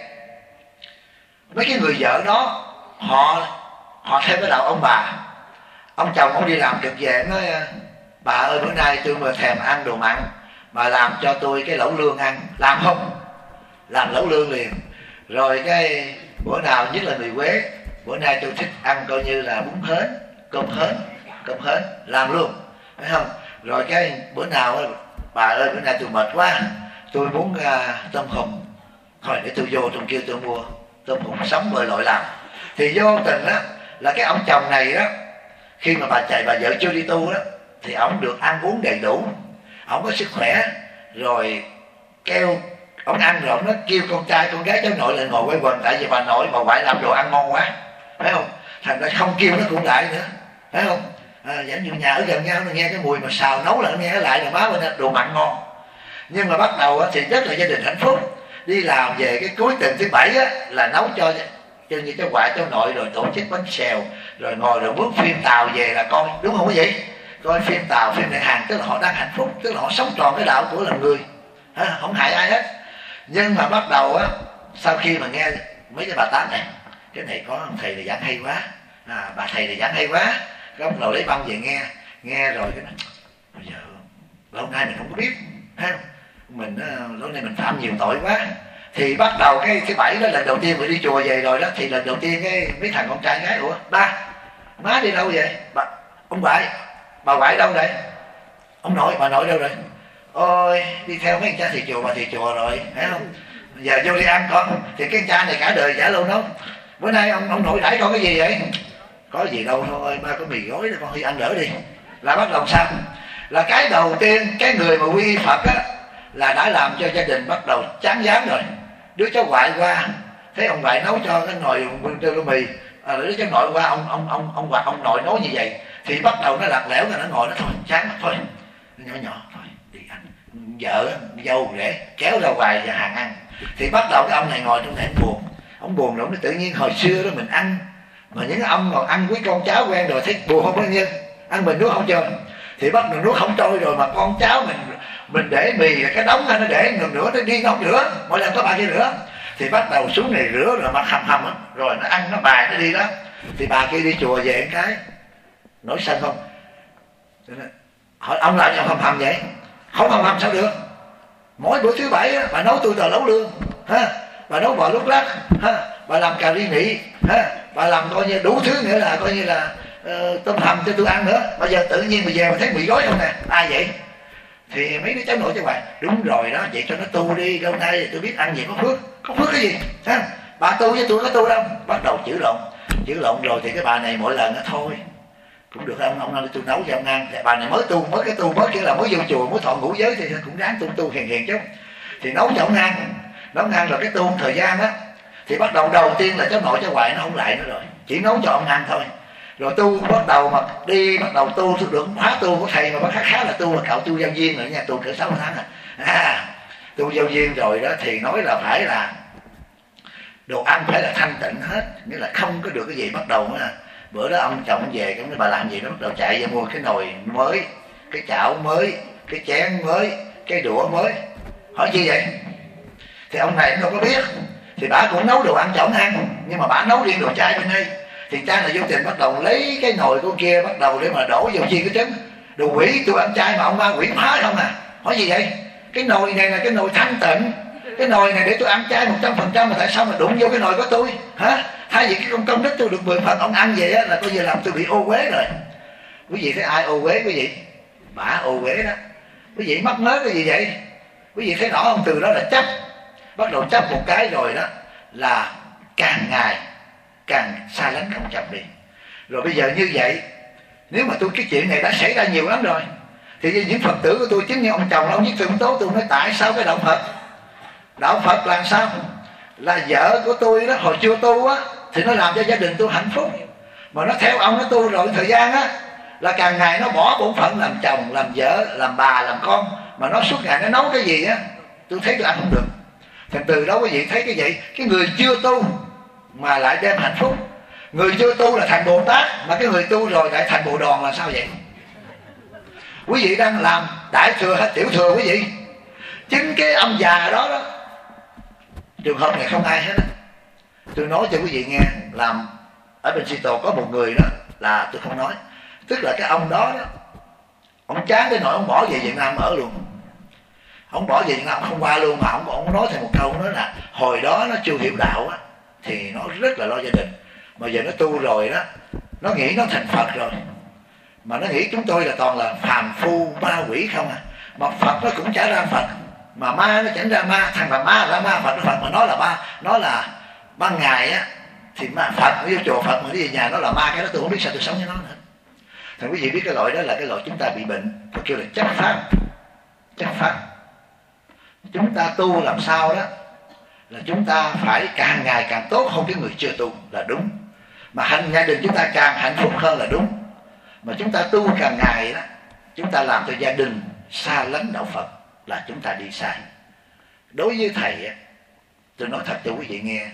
mấy cái người vợ đó họ họ theo cái đạo ông bà. Ông chồng ông đi làm cực về nói bà ơi bữa nay tôi mà thèm ăn đồ mặn, mà làm cho tôi cái lẩu lương ăn. Làm không? Làm lẩu lương liền. Rồi cái bữa nào nhất là người Quế, bữa nay tôi thích ăn coi như là bún hến, cơm hến, cơm hến, làm luôn, phải không? Rồi cái bữa nào bà ơi bữa nay tôi mệt quá, tôi muốn uh, tôm hùm, thôi để tôi vô trong kia tôi mua tôm hùm sống bơi lội làm. Thì vô tình á là cái ông chồng này đó, khi mà bà chạy bà vợ chưa đi tu đó, thì ông được ăn uống đầy đủ, ông có sức khỏe, rồi kêu ông ăn rồi ông nó kêu con trai con gái cháu nội lại ngồi quay quần, tại vì bà nội bà ngoại làm đồ ăn ngon quá, phải không? Thành ra không kêu nó cũng lại nữa, phải không? À, giống như nhà ở gần nhau nó nghe cái mùi mà xào nấu là nó nghe lại là má bên đồ mặn ngon. Nhưng mà bắt đầu á, thì rất là gia đình hạnh phúc. Đi làm về cái cuối tuần thứ bảy á, là nấu cho cho như cháu ngoại cháu nội, rồi tổ chức bánh xèo, rồi ngồi rồi bước phim Tàu về là coi, đúng không quý vị? Coi phim Tàu, phim Đại Hàn, tức là họ đang hạnh phúc, tức là họ sống tròn cái đạo của làm người, ha, không hại ai hết. Nhưng mà bắt đầu á, sau khi mà nghe mấy cái bà tám này, cái này có ông thầy này giảng hay quá, à, bà thầy này giảng hay quá, cái ông đầu lấy băng về nghe, nghe rồi cái này, bây giờ lâu nay mình không có biết, ha, mình lâu nay mình phạm nhiều tội quá. Thì bắt đầu cái thứ bảy đó, lần đầu tiên mình đi chùa về rồi đó, thì lần đầu tiên cái mấy thằng con trai gái, ủa ba má đi đâu vậy? Bà, ông ngoại, bà ngoại đâu vậy? Ông nội, bà nội đâu rồi? Ôi đi theo mấy anh cha thầy chùa, bà thầy chùa rồi, phải không? Giờ vô đi ăn con. Thì cái anh cha này cả đời giả luôn đó, bữa nay ông ông nội đãi con cái gì vậy? Có gì đâu thôi, ba có mì gói rồi con đi ăn đỡ đi. Là bắt đầu sao? là cái đầu tiên cái người mà quy y Phật á là đã làm cho gia đình bắt đầu chán ngán rồi. Đứa cháu ngoại qua thấy ông ngoại nấu cho cái nồi tô mì, à, đứa cháu nội qua ông ông ông ông ngoại ông nội nấu như vậy thì bắt đầu nó lạt lẽo, rồi nó ngồi nó thôi chán thôi, nó nhỏ nhỏ thôi đi ăn. Vợ dâu rể kéo ra ngoài và hàng ăn thì bắt đầu cái ông này ngồi trong này anh buồn, ông buồn rồi nó tự nhiên hồi xưa đó mình ăn mà những ông còn ăn với con cháu quen rồi thấy buồn không bao nhiêu, ăn mình nuốt không trôi thì bắt đầu nuốt không trôi rồi mà con cháu mình mình để mì cái đống nó để ngừng nữa nó đi nấu nữa, mỗi lần có bà kia nữa thì bắt đầu xuống này rửa rồi mặt hầm hầm rồi nó ăn nó bài nó đi đó. Thì bà kia đi chùa về một cái nổi sân không, hỏi ông làm sao hầm hầm vậy? Không hầm hầm sao được, mỗi bữa thứ bảy á, bà nấu tôi tờ lẩu lương ha, bà nấu bò lúc lắc ha, bà làm cà ri nị ha, bà làm coi như đủ thứ nữa là coi như là uh, tôm hầm cho tôi ăn nữa. Bây giờ tự nhiên bây giờ mà thấy mì gói không nè, ai vậy? Thì mấy đứa cháu nội cho bà đúng rồi đó, vậy cho nó tu đi, lâu nay tôi biết ăn gì có phước. Có phước cái gì ha? Bà tu với tôi có tu đâu. Bắt đầu chữ lộn chữ lộn rồi thì cái bà này mỗi lần nó thôi cũng được, ông ông nói tôi nấu cho ông ăn. Thì bà này mới tu, mới cái tu mới kia là mới vô chùa mới thọ ngũ giới thì cũng ráng tu tu hiền hiền chứ, thì nấu cho ông ăn. Nấu ăn rồi cái tu một thời gian á thì bắt đầu đầu tiên là cháu nội cháu ngoại nó không lại nữa rồi, chỉ nấu cho ông ăn thôi. Rồi tu bắt đầu mà đi bắt đầu tu tôi được khóa tu của thầy mà bác khá khá là tu là cậu tu giao viên rồi nha, tu cỡ sáu tháng à. à tu giao viên rồi đó thì nói là phải là đồ ăn phải là thanh tịnh hết, nghĩa là không có được cái gì. Bắt đầu á bữa đó ông chồng về cái bà làm gì đó bắt đầu chạy ra mua cái nồi mới, cái chảo mới, cái chén mới, cái đũa mới. Hỏi chi vậy? Thì ông này không có biết, thì bà cũng nấu đồ ăn cho ông ăn nhưng mà bà nấu riêng đồ chay bên đây. Thì cha là vô tình bắt đầu lấy cái nồi của kia bắt đầu để mà đổ vô chi cái trứng. Đồ quỷ tôi ăn chay mà ông ba quỷ phá không à? Hỏi gì vậy? Cái nồi này là cái nồi thanh tịnh, cái nồi này để tôi ăn chay một trăm phần trăm mà tại sao mà đụng vô cái nồi của tôi hả? Thay vì cái công công đức tôi được mười phần ông ăn vậy á là coi như làm tôi bị ô uế rồi. Quý vị thấy ai ô uế quý vị? Bả ô uế đó. Quý vị mắc mớ cái gì vậy? Quý vị thấy rõ không? Từ đó là chấp, bắt đầu chấp một cái rồi đó là càng ngày càng xa lánh không chấp đi. Rồi bây giờ như vậy, nếu mà tôi cái chuyện này đã xảy ra nhiều lắm rồi thì những Phật tử của tôi chính như ông chồng ông viết thư tố tôi nói tại sao cái đạo Phật đạo Phật làm sao là vợ của tôi đó hồi chưa tu á thì nó làm cho gia đình tôi hạnh phúc, mà nó theo ông nó tu rồi thời gian á là càng ngày nó bỏ bổn phận làm chồng, làm vợ, làm bà, làm con, mà nó suốt ngày nó nấu cái gì á tôi thấy tôi ăn không được. Thành từ đó quý vị thấy cái vậy, cái người chưa tu mà lại đem hạnh phúc, người chưa tu là thành Bồ Tát mà cái người tu rồi lại thành Bồ Đòn là sao vậy? Quý vị đang làm đại thừa hay tiểu thừa quý vị? Chính cái ông già đó đó, trường hợp này không ai hết á. Tôi nói cho quý vị nghe, làm ở bên Seattle có một người đó là tôi không nói, tức là cái ông đó đó ông chán tới nỗi ông bỏ về Việt Nam ở luôn. Ông bỏ về Việt Nam không qua luôn, mà ông ông nói thêm một câu nữa là hồi đó nó chưa hiểu đạo á thì nó rất là lo gia đình, mà giờ nó tu rồi đó nó nghĩ nó thành Phật rồi, mà nó nghĩ chúng tôi là toàn là phàm phu ma quỷ không à, mà Phật nó cũng chả ra Phật, mà ma nó chẳng ra ma, thằng là ma ra ma, Phật nó Phật, mà nó là ma, nó là ban ngày á thì ma Phật nó vô chùa Phật mà đi về nhà nó là ma, cái đó tôi không biết sao tôi sống với nó nữa. Thành quý vị biết cái loại đó là cái loại chúng ta bị bệnh, nó kêu là chấp pháp. Chấp pháp chúng ta tu làm sao đó là chúng ta phải càng ngày càng tốt hơn cái người chưa tu là đúng, mà hạnh gia đình chúng ta càng hạnh phúc hơn là đúng, mà chúng ta tu càng ngày đó chúng ta làm cho gia đình xa lánh đạo Phật là chúng ta đi sai. Đối với thầy á, tôi nói thật cho quý vị nghe,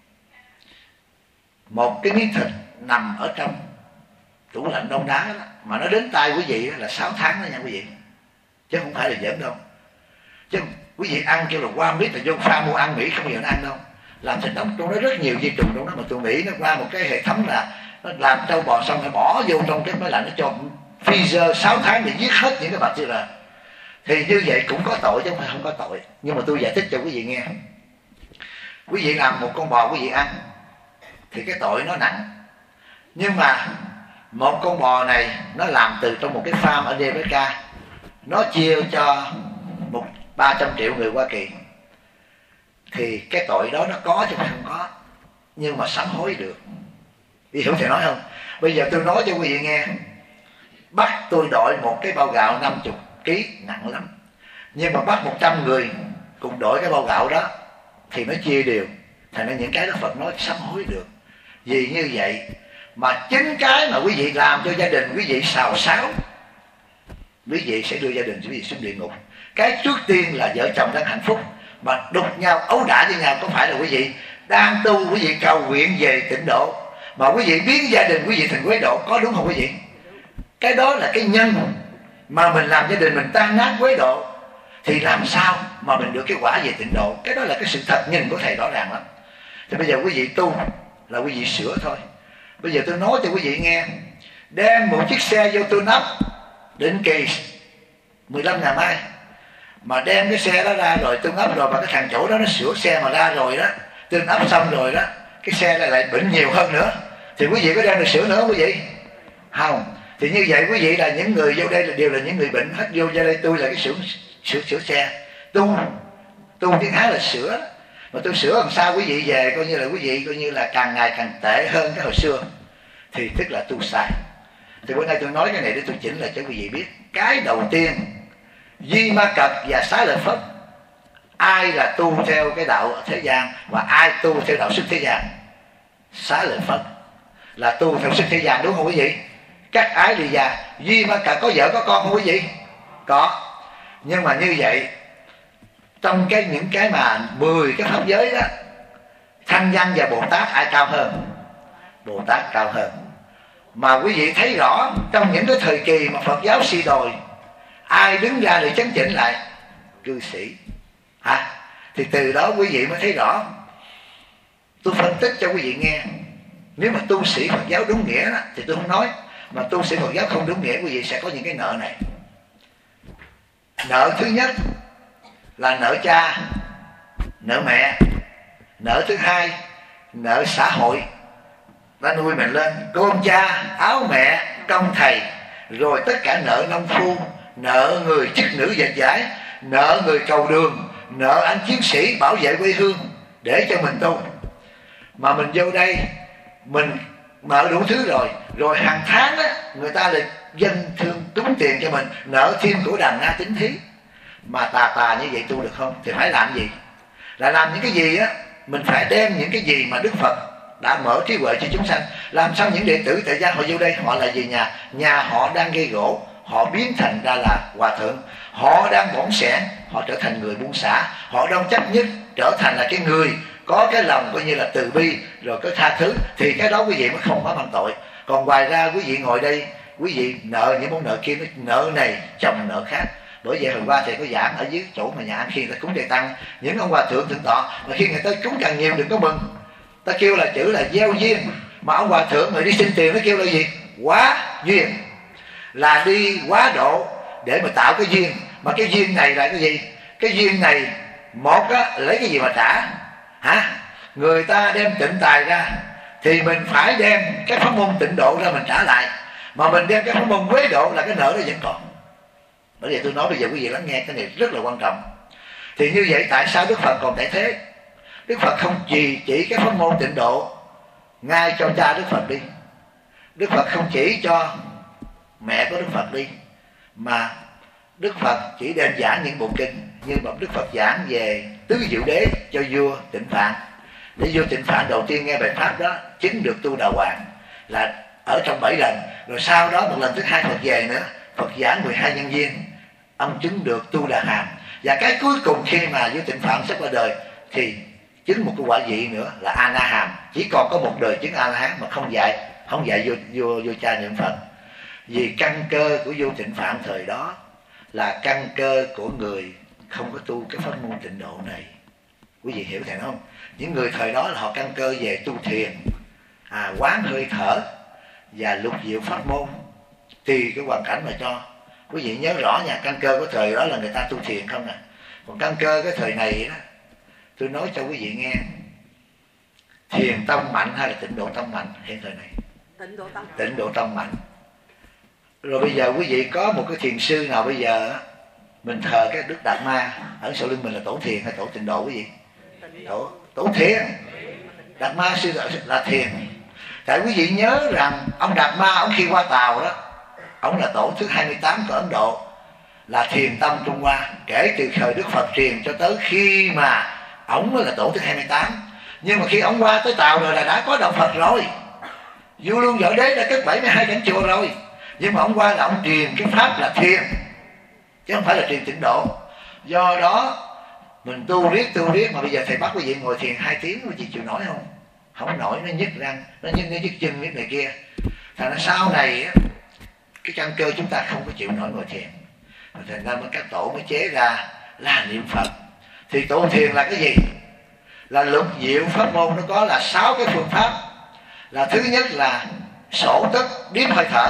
một cái miếng thịt nằm ở trong tủ lạnh đông đá đó, mà nó đến tay quý vị là sáu tháng đó nha quý vị, chứ không phải là giỡn đâu. Chứ quý vị ăn kêu là qua biết là vô pha mua ăn Mỹ không bao giờ nó ăn đâu, làm thịt nóng trong đó rất nhiều vi trùng trong đó, mà tôi nghĩ nó qua một cái hệ thống là nó làm trâu bò xong rồi bỏ vô trong cái máy lạnh, nó cho freezer sáu tháng để giết hết những cái bacteria. Thì như vậy cũng có tội chứ không phải không có tội, nhưng mà tôi giải thích cho quý vị nghe. Quý vị làm một con bò quý vị ăn thì cái tội nó nặng, nhưng mà một con bò này nó làm từ trong một cái farm ở đê bê ca, nó chia cho một ba trăm triệu người Hoa Kỳ, thì cái tội đó nó có chứ không có, nhưng mà sám hối được. Vì hiểu thầy nói không? Bây giờ tôi nói cho quý vị nghe, bắt tôi đổi một cái bao gạo năm mươi ký nặng lắm, nhưng mà bắt một trăm người cùng đổi cái bao gạo đó thì nó chia đều. Thành ra những cái Đức Phật nói sám hối được. Vì như vậy mà chính cái mà quý vị làm cho gia đình quý vị xào xáo, quý vị sẽ đưa gia đình quý vị xuống địa ngục. Cái trước tiên là vợ chồng đang hạnh phúc, mà đục nhau ấu đả với nhau có phải là quý vị đang tu, quý vị cầu nguyện về tịnh độ, mà quý vị biến gia đình quý vị thành quế độ, có đúng không quý vị? Cái đó là cái nhân mà mình làm gia đình mình tan nát quế độ, thì làm sao mà mình được cái quả về tịnh độ? Cái đó là cái sự thật nhìn của thầy rõ ràng lắm. Thì bây giờ quý vị tu là quý vị sửa thôi. Bây giờ tôi nói cho quý vị nghe, đem một chiếc xe vô tôi nắp định kỳ mười lăm ngàn mai, mà đem cái xe đó ra rồi tôi nắp rồi, mà cái thằng chủ đó nó sửa xe mà ra rồi đó, tôi nắp xong rồi đó, cái xe lại lại bệnh nhiều hơn nữa, thì quý vị có đem được sửa nữa không quý vị? Không. Thì như vậy quý vị là những người vô đây là đều là những người bệnh hết. Vô ra đây tôi là cái sửa sửa, sửa xe, tu tu tiếng Hán là sửa, mà tôi sửa làm sao quý vị về coi như là quý vị coi như là càng ngày càng tệ hơn cái hồi xưa, thì tức là tu sai. Thì bữa nay tôi nói cái này để tôi chỉnh lại cho quý vị biết. Cái đầu tiên, Di Ma Cật và Xá Lợi Phất, ai là tu theo cái đạo thế gian và ai tu theo đạo xuất thế gian? Xá Lợi Phất là tu theo xuất thế gian, đúng không quý vị? Các ái lì già. Di Ma Cật có vợ có con không quý vị? Có. Nhưng mà như vậy, trong cái những cái mà mười cái pháp giới đó, Thanh Văn và Bồ Tát ai cao hơn? Bồ Tát cao hơn. Mà quý vị thấy rõ trong những cái thời kỳ mà Phật giáo suy đồi, ai đứng ra để chấn chỉnh lại? Cư sĩ. Hả? Thì từ đó quý vị mới thấy rõ. Tôi phân tích cho quý vị nghe. Nếu mà tu sĩ Phật giáo đúng nghĩa đó, thì tôi không nói. Mà tu sĩ Phật giáo không đúng nghĩa, quý vị sẽ có những cái nợ này. Nợ thứ nhất là nợ cha, nợ mẹ. Nợ thứ hai, nợ xã hội đã nuôi mình lên, cơm cha, áo mẹ, công thầy, rồi tất cả nợ nông phu, nợ người chức nữ dệt giải, nợ người cầu đường, nợ anh chiến sĩ bảo vệ quê hương để cho mình tu. Mà mình vô đây mình nợ đủ thứ rồi, rồi hàng tháng á, người ta lại dân thương túng tiền cho mình, nợ thêm của đàn na tính thí. Mà tà tà như vậy tu được không? Thì phải làm gì? Là làm những cái gì á? Mình phải đem những cái gì mà Đức Phật đã mở trí huệ cho chúng sanh. Làm sao những đệ tử tại gia họ vô đây, họ là gì nhà? Nhà họ đang gây gỗ, họ biến thành ra là hòa thượng. Họ đang bỏng sẻn, họ trở thành người buông xả. Họ đang chấp nhất, trở thành là cái người có cái lòng coi như là từ bi, rồi có tha thứ. Thì cái đó quý vị mới không có mang tội. Còn ngoài ra quý vị ngồi đây, quý vị nợ những món nợ kia, nợ này chồng nợ khác. Bởi vậy hồi qua thầy có giảng ở dưới chỗ mà nhà ăn, khi người ta cúng Tây Tăng, những ông hòa thượng thượng tọa, mà khi người ta cúng càng nhiều đừng có mừng, ta kêu là chữ là gieo duyên. Mà ông hòa thượng người đi xin tiền nó kêu là gì? Quá duyên. Là đi quá độ để mà tạo cái duyên. Mà cái duyên này là cái gì? Cái duyên này, một á, lấy cái gì mà trả? Hả? Người ta đem tịnh tài ra, thì mình phải đem cái pháp môn tịnh độ ra mình trả lại. Mà mình đem cái pháp môn quế độ là cái nợ đó vẫn còn. Bởi vì tôi nói bây giờ quý vị lắng nghe cái này rất là quan trọng. Thì như vậy tại sao Đức Phật còn tại thế? Đức Phật không chỉ chỉ cái pháp môn tịnh độ ngay cho cha Đức Phật đi, Đức Phật không chỉ cho mẹ của Đức Phật đi, mà Đức Phật chỉ đem giảng những bộ kinh. Như mà Đức Phật giảng về tứ diệu đế cho vua Tịnh Phạn, để vua Tịnh Phạn đầu tiên nghe bài pháp đó chứng được tu đà hoàng, là ở trong bảy lần. Rồi sau đó một lần thứ hai Phật về nữa, Phật giảng mười hai nhân duyên, ông chứng được tu đà hàm. Và cái cuối cùng khi mà vua Tịnh Phạn sắp qua đời thì chứng một cái quả vị nữa là A Na Hàm. Chỉ còn có một đời chứng A La Hán mà không dạy, không dạy vô vô vô cha niệm Phật. Vì căn cơ của vua Tịnh Phạn thời đó là căn cơ của người không có tu cái pháp môn tịnh độ này. Quý vị hiểu thầy không? Những người thời đó là họ căn cơ về tu thiền, à, quán hơi thở và lục diệu pháp môn, tùy cái hoàn cảnh mà cho. Quý vị nhớ rõ nha, căn cơ của thời đó là người ta tu thiền không nè. Còn căn cơ cái thời này đó, tôi nói cho quý vị nghe, thiền tông mạnh hay là tịnh độ tông mạnh hiện thời này?
Tịnh độ tông.
Tịnh độ tông mạnh. Rồi bây giờ quý vị có một cái thiền sư nào bây giờ mình thờ cái Đức Đạt Ma ở sau lưng mình là tổ thiền hay tổ tịnh độ quý vị? Tổ, tổ thiền. Đạt Ma sư là thiền. Tại quý vị nhớ rằng ông Đạt Ma ông khi qua Tàu đó, Ông là tổ thứ hai mươi tám của Ấn Độ, là thiền tông Trung Hoa, kể từ thời Đức Phật truyền cho tới khi mà ông là tổ thứ hai mươi tám. Nhưng mà khi ông qua tới Tàu rồi là đã có đạo Phật rồi. Vua Luôn Võ Đế đã cất bảy mươi hai cảnh chùa rồi, nhưng mà ông qua là ông truyền cái pháp là thiền, chứ không phải là truyền tịnh độ. Do đó mình tu riết tu riết mà bây giờ thầy bắt quý vị ngồi thiền hai tiếng, quý vị chịu nổi không? Không nổi, nó nhức răng, nó nhức nó nhức chân, nhức này kia. Thành ra sau này cái căn cơ chúng ta không có chịu nổi ngồi thiền, thành ra các tổ mới chế ra là niệm Phật. Thì tổ thiền là cái gì? Là lục diệu pháp môn, nó có là sáu cái phương pháp. Là thứ nhất là sổ tức điếm hơi thở.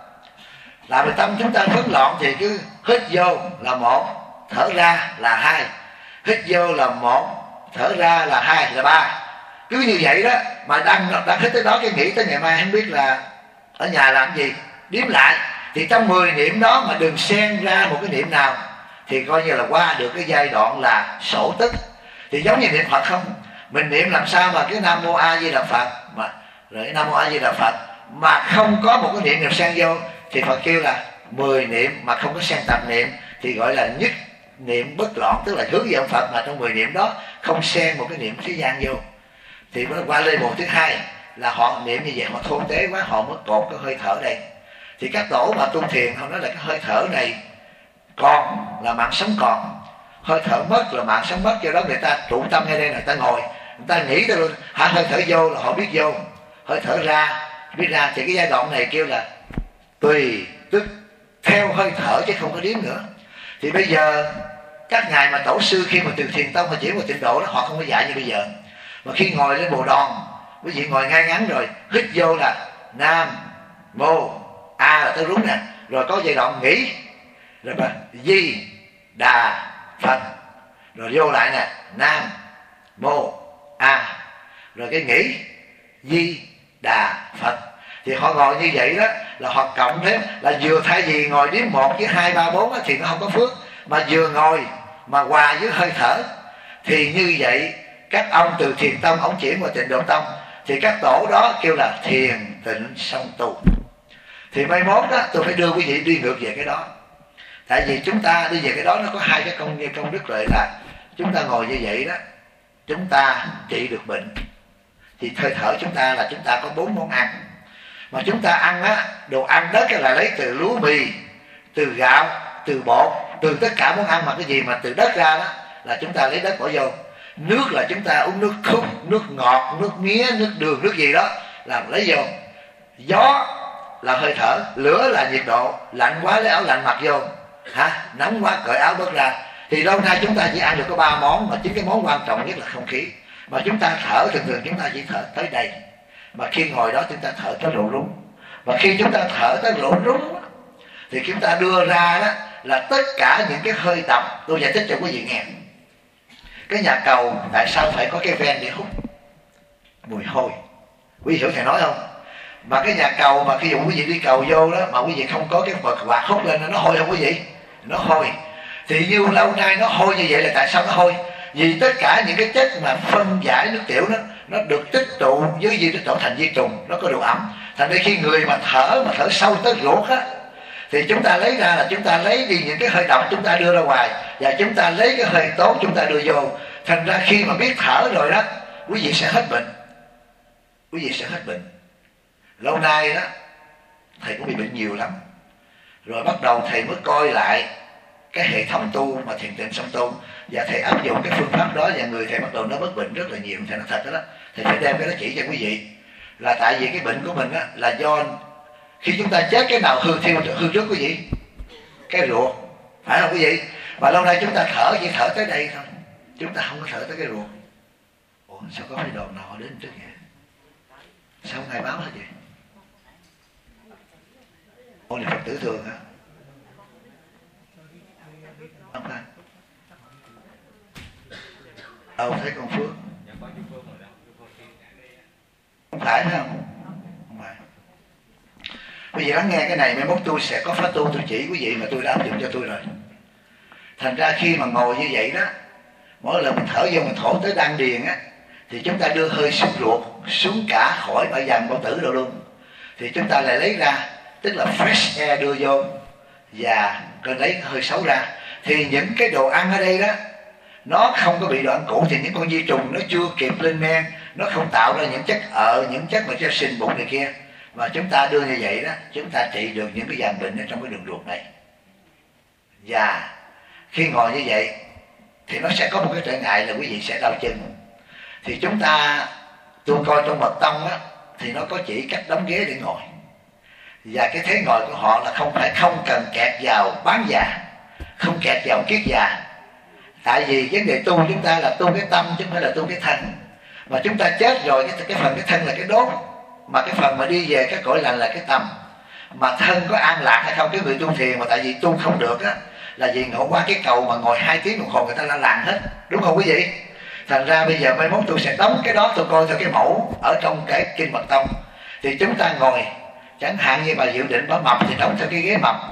Làm về tâm chúng ta phấn loạn thì cứ hít vô là một, thở ra là hai, hít vô là một, thở ra là hai, là ba. Cứ như vậy đó, mà đang đang hít tới đó cái nghĩ tới ngày mai không biết là ở nhà làm gì, điếm lại. Thì trong mười niệm đó mà đừng xen ra một cái niệm nào, thì coi như là qua được cái giai đoạn là sổ tức. Thì giống như niệm Phật không, mình niệm làm sao mà cái Nam Mô A Di Đà Phật mà rồi Nam Mô A Di Đà Phật mà không có một cái niệm nào xen vô, thì Phật kêu là mười niệm mà không có xen tập niệm thì gọi là nhất niệm bất loạn, tức là hướng về ông Phật mà trong mười niệm đó không xen một cái niệm thế gian vô. Thì nó qua level thứ hai là họ niệm như vậy, họ thôn tế quá, họ mới cột cái hơi thở đây. Thì các tổ mà tu thiền họ nói là cái hơi thở này còn là mạng sống còn, hơi thở mất là mạng sống mất. Do đó người ta trụ tâm ngay đây, người ta ngồi, người ta nghĩ tới luôn, hả hơi thở vô là họ biết vô, hơi thở ra biết ra. Thì cái giai đoạn này kêu là tùy tức theo hơi thở chứ không có điếm nữa. Thì bây giờ các ngài mà tổ sư khi mà từ thiền tông mà chỉ vào tịnh độ đó, họ không có dạy như bây giờ. Mà khi ngồi lên bồ đòn, quý vị ngồi ngay ngắn rồi hít vô là Nam Mô A là tới rúng nè, rồi có giai đoạn nghỉ rồi mà Di Đà Phật, rồi vô lại nè Nam Mô A, rồi cái nghỉ Di Đà Phật. Thì họ ngồi như vậy đó là họ cộng thêm là vừa thay vì ngồi điếm một với hai ba bốn thì nó không có phước, mà vừa ngồi mà hòa với hơi thở. Thì như vậy các ông từ thiền tông ông chuyển qua tịnh độ tông, thì các tổ đó kêu là thiền tịnh song tu. Thì mai mốt đó tôi phải đưa quý vị đi ngược về cái đó. Tại vì chúng ta đi về cái đó nó có hai cái công công đức lợi, là chúng ta ngồi như vậy đó chúng ta trị được bệnh. Thì hơi thở chúng ta là chúng ta có bốn món ăn, mà chúng ta ăn á, đồ ăn đất là lấy từ lúa mì, từ gạo, từ bột, từ tất cả món ăn mà cái gì mà từ đất ra đó là chúng ta lấy đất bỏ vô. Nước là chúng ta uống nước khúc, nước ngọt, nước mía, nước đường, nước gì đó là lấy vô. Gió là hơi thở, lửa là nhiệt độ, lạnh quá lấy áo lạnh mặc vô, hả? Nóng quá cởi áo bớt ra. Thì lâu nay chúng ta chỉ ăn được có ba món, mà chính cái món quan trọng nhất là không khí. Mà chúng ta thở thường thường chúng ta chỉ thở tới đây, mà khi ngồi đó chúng ta thở tới lỗ rúng. Và khi chúng ta thở tới lỗ rúng thì chúng ta đưa ra đó là tất cả những cái hơi độc. Tôi giải thích cho quý vị nghe. Cái nhà cầu tại sao phải có cái ven để hút mùi hôi, quý vị hiểu thầy nói không? Mà cái nhà cầu mà khi dụ quý vị đi cầu vô đó mà quý vị không có cái vật quạt hút lên nó hôi không quý vị? Nó hôi. Thì như lâu nay nó hôi như vậy là tại sao nó hôi? Vì tất cả những cái chất mà phân giải nước tiểu đó nó được tích tụ với gì, nó trở thành vi trùng, nó có độ ẩm. Thành ra khi người mà thở mà thở sâu tới ruột á, thì chúng ta lấy ra là chúng ta lấy đi những cái hơi độc chúng ta đưa ra ngoài, và chúng ta lấy cái hơi tốt chúng ta đưa vô. Thành ra khi mà biết thở rồi đó, quý vị sẽ hết bệnh, quý vị sẽ hết bệnh. Lâu nay đó thầy cũng bị bệnh nhiều lắm, rồi bắt đầu thầy mới coi lại cái hệ thống tu mà thiền tịnh song tu, và thầy áp dụng cái phương pháp đó, và người thầy bắt đầu nó bớt bệnh rất là nhiều. Thầy nói thật đó, đó thầy phải đem cái đó chỉ cho quý vị. Là tại vì cái bệnh của mình á, là do khi chúng ta chết cái nào hư thiêu hư trước quý vị? Cái ruột, phải không quý vị? Và lâu nay chúng ta thở chỉ thở tới đây thôi, chúng ta không có thở tới cái ruột. Ủa sao có phải đoàn nào đến trước vậy? Sao ngài báo hết vậy? Ôi là Phật tử thường hả? Không phải. Đâu thấy con Phước? Không phải phải không? Không phải. Bây giờ lắng nghe cái này, mai mốt tôi sẽ có pháp tu tôi chỉ quý vị mà tôi đã áp dụng cho tôi rồi. Thành ra khi mà ngồi như vậy đó, mỗi lần mình thở vô mình thổi tới đan điền á, thì chúng ta đưa hơi xuống ruột, xuống cả khỏi bả dàn bao tử đâu luôn. Thì chúng ta lại lấy ra tức là fresh air đưa vô và cái đấy hơi xấu ra, thì những cái đồ ăn ở đây đó nó không có bị đoạn cũ, thì những con vi trùng nó chưa kịp lên men, nó không tạo ra những chất ợ, những chất mà cho sinh bụng này kia, và chúng ta đưa như vậy đó, chúng ta trị được những cái dạng bệnh ở trong cái đường ruột này. Và khi ngồi như vậy thì nó sẽ có một cái trở ngại là quý vị sẽ đau chân. Thì chúng ta, tôi coi trong mật tông á, thì nó có chỉ cách đóng ghế để ngồi, và cái thế ngồi của họ là không phải không cần kẹt vào bán già, không kẹt vào kiết già. Tại vì vấn đề tu chúng ta là tu cái tâm chứ không phải là tu cái thân. Mà chúng ta chết rồi, cái, cái phần cái thân là cái đốt, mà cái phần mà đi về cái cõi lành là cái tâm. Mà thân có an lạc hay không, cái người tu thiền mà tại vì tu không được á, là vì ngộ qua cái cầu mà ngồi hai tiếng đồng hồ người ta la làng hết, đúng không quý vị? Thành ra bây giờ mai mốt tôi sẽ đóng cái đó, tôi coi theo cái mẫu ở trong cái kinh Mật Tông. Thì chúng ta ngồi, chẳng hạn như bà Diệu Định bà mập thì đóng theo cái ghế mập.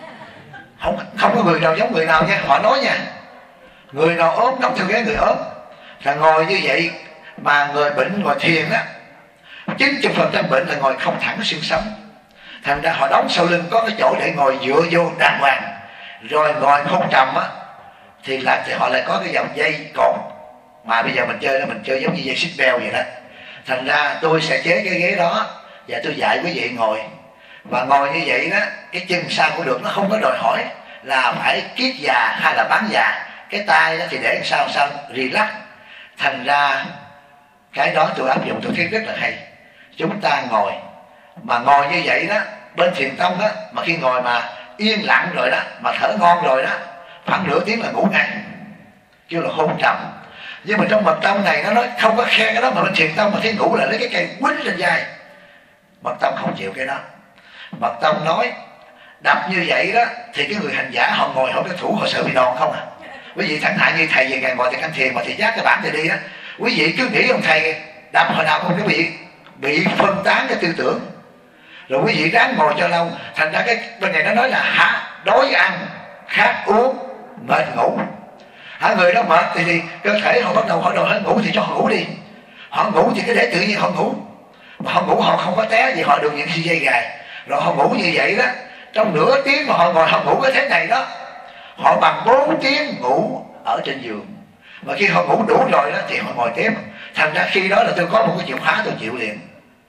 Không, không có người nào giống người nào nha, họ nói nha. Người nào ốm đóng theo ghế người ốm. Là ngồi như vậy mà người bệnh ngồi thiền á, chín mươi phần trăm bệnh là ngồi không thẳng xương sống. Thành ra họ đóng sau lưng có cái chỗ để ngồi dựa vô đàng hoàng. Rồi ngồi không trầm á thì là thì họ lại có cái dòng dây cột, mà bây giờ mình chơi mình chơi giống như dây xích beo vậy đó. Thành ra tôi sẽ chế cái ghế đó và tôi dạy quý vị ngồi. Và ngồi như vậy đó, cái chân sao cũng được, nó không có đòi hỏi là phải kiết già hay là bán già. Cái tay đó thì để sao sao relax. Thành ra cái đó tôi áp dụng tôi thấy rất là hay. Chúng ta ngồi, mà ngồi như vậy đó, bên Thiền Tông đó, mà khi ngồi mà yên lặng rồi đó, mà thở ngon rồi đó, khoảng nửa tiếng là ngủ ngay, kêu là hôn trầm. Nhưng mà trong Mật Tông này nó nói không có khen cái đó, mà bên Thiền Tông mà thấy ngủ là lấy cái cây quýnh lên vai. Mật Tông không chịu cái đó. Mật Tông nói đập như vậy đó thì cái người hành giả họ ngồi họ cái thủ họ sợ bị đòn không à. Quý vị chẳng hạn như thầy về ngày ngồi tại canh thiền mà thầy giác cái bản thầy đi đó, quý vị cứ nghĩ ông thầy đập hồi nào không có bị bị phân tán cái tư tưởng. Rồi quý vị ráng ngồi cho lâu. Thành ra cái bên này nó nói là hả, đói ăn, khát uống, mệt ngủ. Hả, người đó mệt thì, thì cơ thể họ bắt đầu họ đòi họ ngủ thì cho họ ngủ đi. Họ ngủ thì cái để tự nhiên họ ngủ. Mà họ ngủ họ không có té vì họ được những cái dây gài. Rồi họ ngủ như vậy đó, trong nửa tiếng mà họ ngồi họ ngủ cái thế này đó, họ bằng bốn tiếng ngủ ở trên giường. Mà khi họ ngủ đủ rồi đó thì họ ngồi tiếp. Thành ra khi đó là tôi có một cái chìa khóa tôi chịu liền.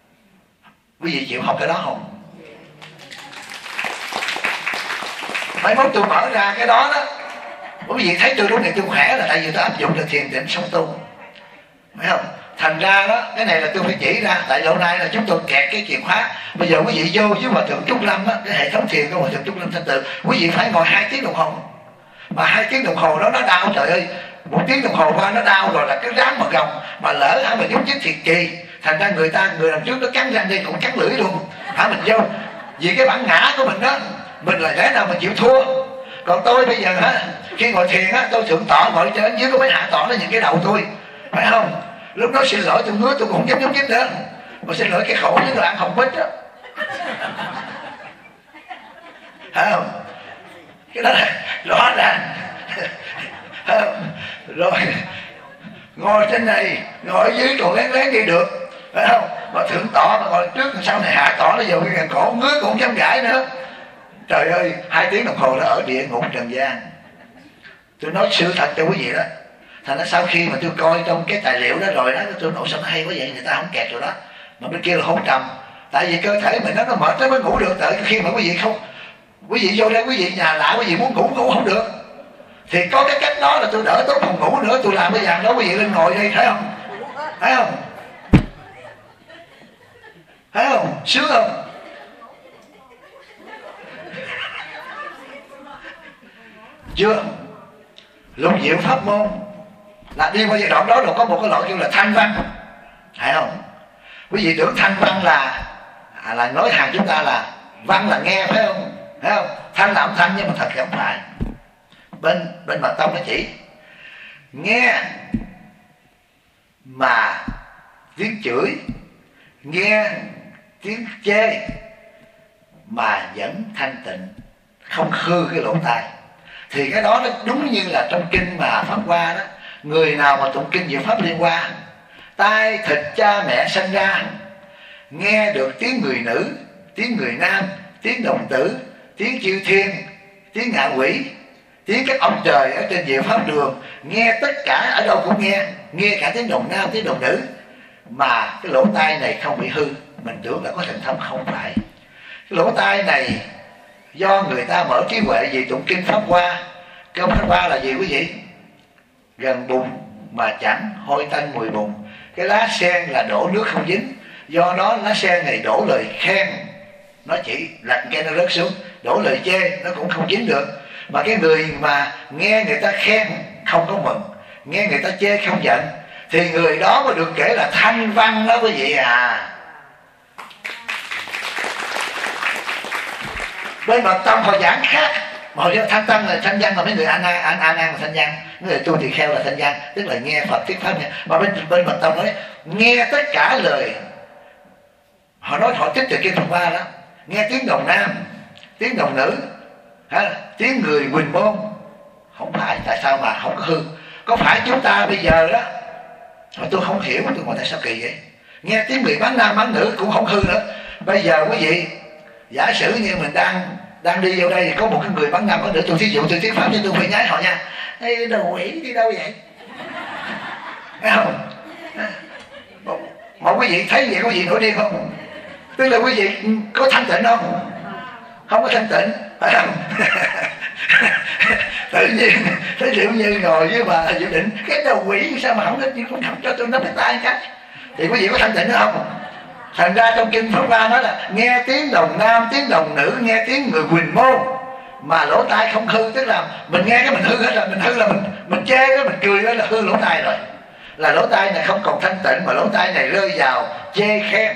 Quý vị chịu học cái đó không? Mấy mốt tôi mở ra cái đó đó, quý vị thấy tôi lúc này tôi khỏe là tại vì tôi áp dụng được thiền định sống tu, phải không? Thành ra đó, cái này là tôi phải chỉ ra. Tại lâu nay là chúng tôi kẹt cái chìa khóa. Bây giờ quý vị vô với Hòa Thượng Trúc Lâm á, cái hệ thống thiền của Hòa Thượng Trúc Lâm Thanh Tự, quý vị phải ngồi hai tiếng đồng hồ. Mà hai tiếng đồng hồ đó nó đau, trời ơi, một tiếng đồng hồ qua nó đau rồi là cái rám mà gồng. Mà lỡ hả mình nhúc nhích thiệt kỳ, thành ra người ta người làm trước nó cắn răng đi cũng cắn lưỡi luôn. Hả mình vô vì cái bản ngã của mình đó, mình là lẽ nào mình chịu thua. Còn tôi bây giờ hả, khi ngồi thiền á, tôi thượng tọa ngồi trên dưới có mấy hạ tọa nó nhìn cái đầu tôi, phải không? Lúc đó xin lỗi tôi ngứa tôi cũng không dám nhúc nhích nữa. Mà xin lỗi cái khổ với đồ ăn hồng bít đó, phải không? Cái đó là rõ ràng. Rồi ngồi trên này, ngồi dưới còn lén lén đi được, phải không? Mà thượng tọa mà ngồi trước sau này hạ tọa nó vào cái gần cổ ngứa cũng không dám gãi nữa. Trời ơi, hai tiếng đồng hồ nó ở địa ngục trần gian. Tôi nói sự thật cho quý vị đó. Thành ra sau khi mà tôi coi trong cái tài liệu đó rồi đó, tôi nói sao nó hay quá vậy, người ta không kẹt rồi đó. Mà bên kia là hôn trầm. Tại vì cơ thể mình nó nó mệt nó mới ngủ được. Tại khi mà quý vị không, quý vị vô đây, quý vị nhà lạ, quý vị muốn ngủ ngủ không được. Thì có cái cách đó là tôi đỡ tốt phòng ngủ nữa. Tôi làm cái dàn đó, quý vị lên ngồi đây, thấy không? Thấy không? Thấy không? Sướng không? Chưa? Lục diệu pháp môn là đi qua giai đoạn đó rồi có một cái loại kêu là thanh văn, phải không? Quý vị tưởng thanh văn là à, là nói hàng chúng ta là văn là nghe, phải không? Phải không? Thanh là âm thanh, nhưng mà thật thì không phải. Bên bên Mật Tông nó chỉ nghe mà tiếng chửi, nghe tiếng chê mà vẫn thanh tịnh, không hư cái lỗ tai. Thì cái đó nó đúng như là trong kinh mà Pháp Hoa đó, người nào mà tụng kinh Diệu Pháp Liên Hoa, tai thịt cha mẹ sinh ra, nghe được tiếng người nữ, tiếng người nam, tiếng đồng tử, tiếng chư thiên, tiếng ngạ quỷ, tiếng các ông trời ở trên diệu pháp đường, nghe tất cả, ở đâu cũng nghe, nghe cả tiếng đồng nam, tiếng đồng nữ, mà cái lỗ tai này không bị hư. Mình tưởng là có thần thông, không phải. Cái lỗ tai này do người ta mở trí huệ vì tụng kinh Pháp Hoa. Kinh Pháp Hoa là gì quý vị? Gần bùn mà chẳng hôi tanh mùi bùn. Cái lá sen là đổ nước không dính, do đó lá sen này đổ lời khen, nó chỉ lạnh cái nó rớt xuống, đổ lời chê nó cũng không dính được. Mà cái người mà nghe người ta khen không có mừng, nghe người ta chê không giận, thì người đó mới được kể là thanh văn đó quý vị à. Bên Mật Tông họ giảng khác, mà họ thanh tăng là thanh văn, là mấy người an an an an, an là thanh văn, mấy người tu tỳ kheo là thanh văn, tức là nghe Phật thuyết pháp nha. Mà bên bên Mật Tông nói nghe tất cả lời, họ nói họ trích từ kinh Pháp Hoa đó, nghe tiếng đồng nam, tiếng đồng nữ, ha, tiếng người Huỳnh Môn. Không phải, tại sao mà không có hư? Có phải chúng ta bây giờ đó, tôi không hiểu, tôi ngồi tại sao kỳ vậy? Nghe tiếng người bán nam bán nữ cũng không hư nữa. Bây giờ quý vị, giả sử như mình đang đang đi vô đây thì có một cái người bán nam bán nữ, tôi thí dụ tôi thuyết pháp thì tôi phải nhái họ nha. Ê, đồ quỷ đi đâu vậy? Thấy không? Một, một quý vị thấy vậy có gì nổi điên không? Tức là quý vị có thanh tịnh không? Không có thanh tịnh, phải không? Tự nhiên thấy liệu như ngồi với bà dự định cái đầu quỷ sao mà không nói, không thầm cho tôi nó phải tay cái, thì quý vị có thanh tịnh nữa không? Thành ra trong kinh Pháp Hoa nói là nghe tiếng đồng nam, tiếng đồng nữ, nghe tiếng người Huỳnh Môn mà lỗ tai không hư. Tức là mình nghe cái mình hư hết rồi, mình hư là mình mình chê đó, mình cười đó là hư lỗ tai rồi. Là lỗ tai này không còn thanh tịnh, mà lỗ tai này rơi vào chê khen.